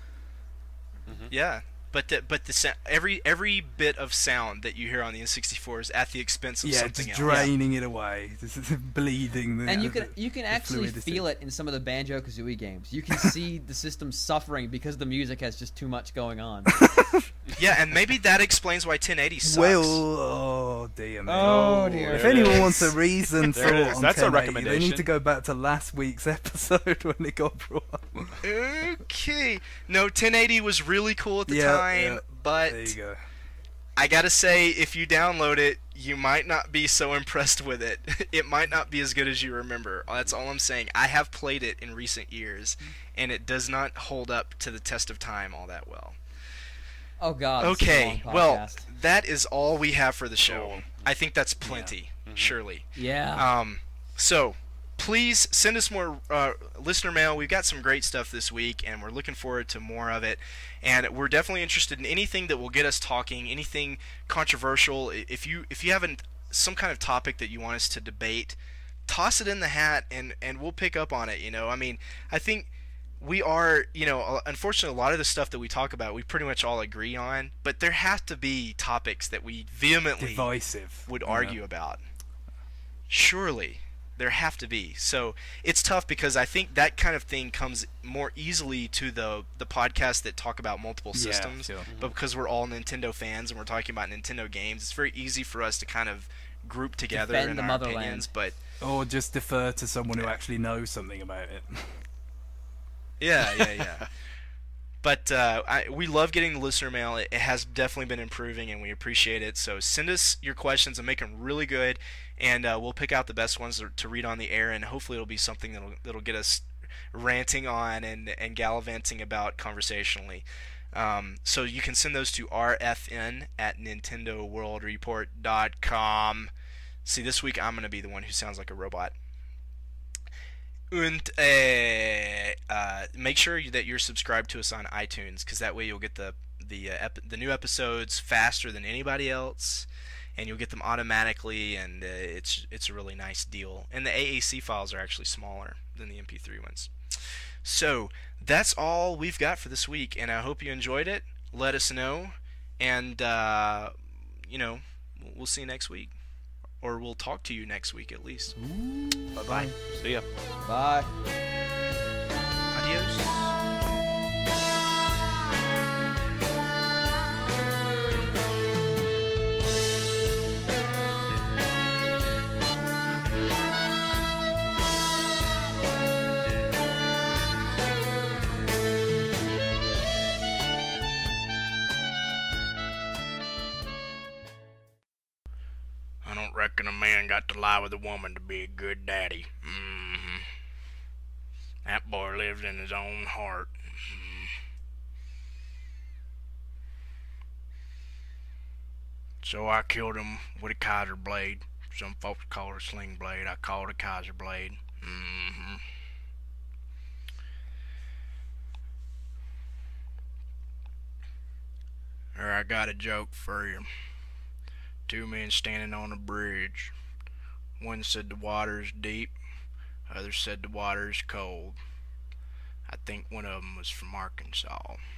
Yeah. But the every bit of sound that you hear on the N64 is at the expense of Yeah, something just else. draining it away, just bleeding. The, And you the- can the actually fluidity. feel it in some of the Banjo Kazooie games. You can see the system suffering because the music has just too much going on. Yeah, and maybe that explains why 1080 sucks. Well, oh dear me. Oh, dear. If There it anyone is. wants a reason There for it is. on That's a 1080, they recommendation. need to go back to last week's episode when it got brought up. Okay. No, 1080 was really cool at the Yeah, time, yeah. but There you go. I gotta say, if you download it, you might not be so impressed with it. It might not be as good as you remember. That's all I'm saying. I have played it in recent years, and it does not hold up to the test of time all that well. Oh God. This is a Okay, long well, podcast. that is all we have for the show. Oh. I think that's plenty, surely. Yeah. So, please send us more listener mail. We've got some great stuff this week, and we're looking forward to more of it. And we're definitely interested in anything that will get us talking, anything controversial. If you have some kind of topic that you want us to debate, toss it in the hat, and we'll pick up on it. I mean, I think we are, unfortunately, a lot of the stuff that we talk about, we pretty much all agree on. But there have to be topics that we vehemently Divisive. would argue about. Surely. There have to be. So it's tough because I think that kind of thing comes more easily to the podcasts that talk about multiple systems. Sure. But because we're all Nintendo fans and we're talking about Nintendo games, it's very easy for us to kind of group together Defend in the our motherland. opinions. But Or just defer to someone who actually knows something about it. yeah. But we love getting the listener mail. It has definitely been improving, and we appreciate it. So send us your questions and make them really good, and we'll pick out the best ones to read on the air, and hopefully it'll be something that'll get us ranting on and gallivanting about conversationally. So you can send those to rfn@nintendoworldreport.com. See, this week I'm going to be the one who sounds like a robot. And make sure that you're subscribed to us on iTunes, because that way you'll get the new episodes faster than anybody else, and you'll get them automatically, and it's a really nice deal. And the AAC files are actually smaller than the MP3 ones. So that's all we've got for this week, and I hope you enjoyed it. Let us know, and we'll see you next week. Or we'll talk to you next week at least. Bye-bye. See ya. Bye. Adios. I don't reckon a man got to lie with a woman to be a good daddy. That boy lived in his own heart. So I killed him with a Kaiser blade. Some folks call it a sling blade. I call it a Kaiser blade. Here, I got a joke for you. Two men standing on a bridge. One said the water's deep. Other said the water's cold. I think one of them was from Arkansas.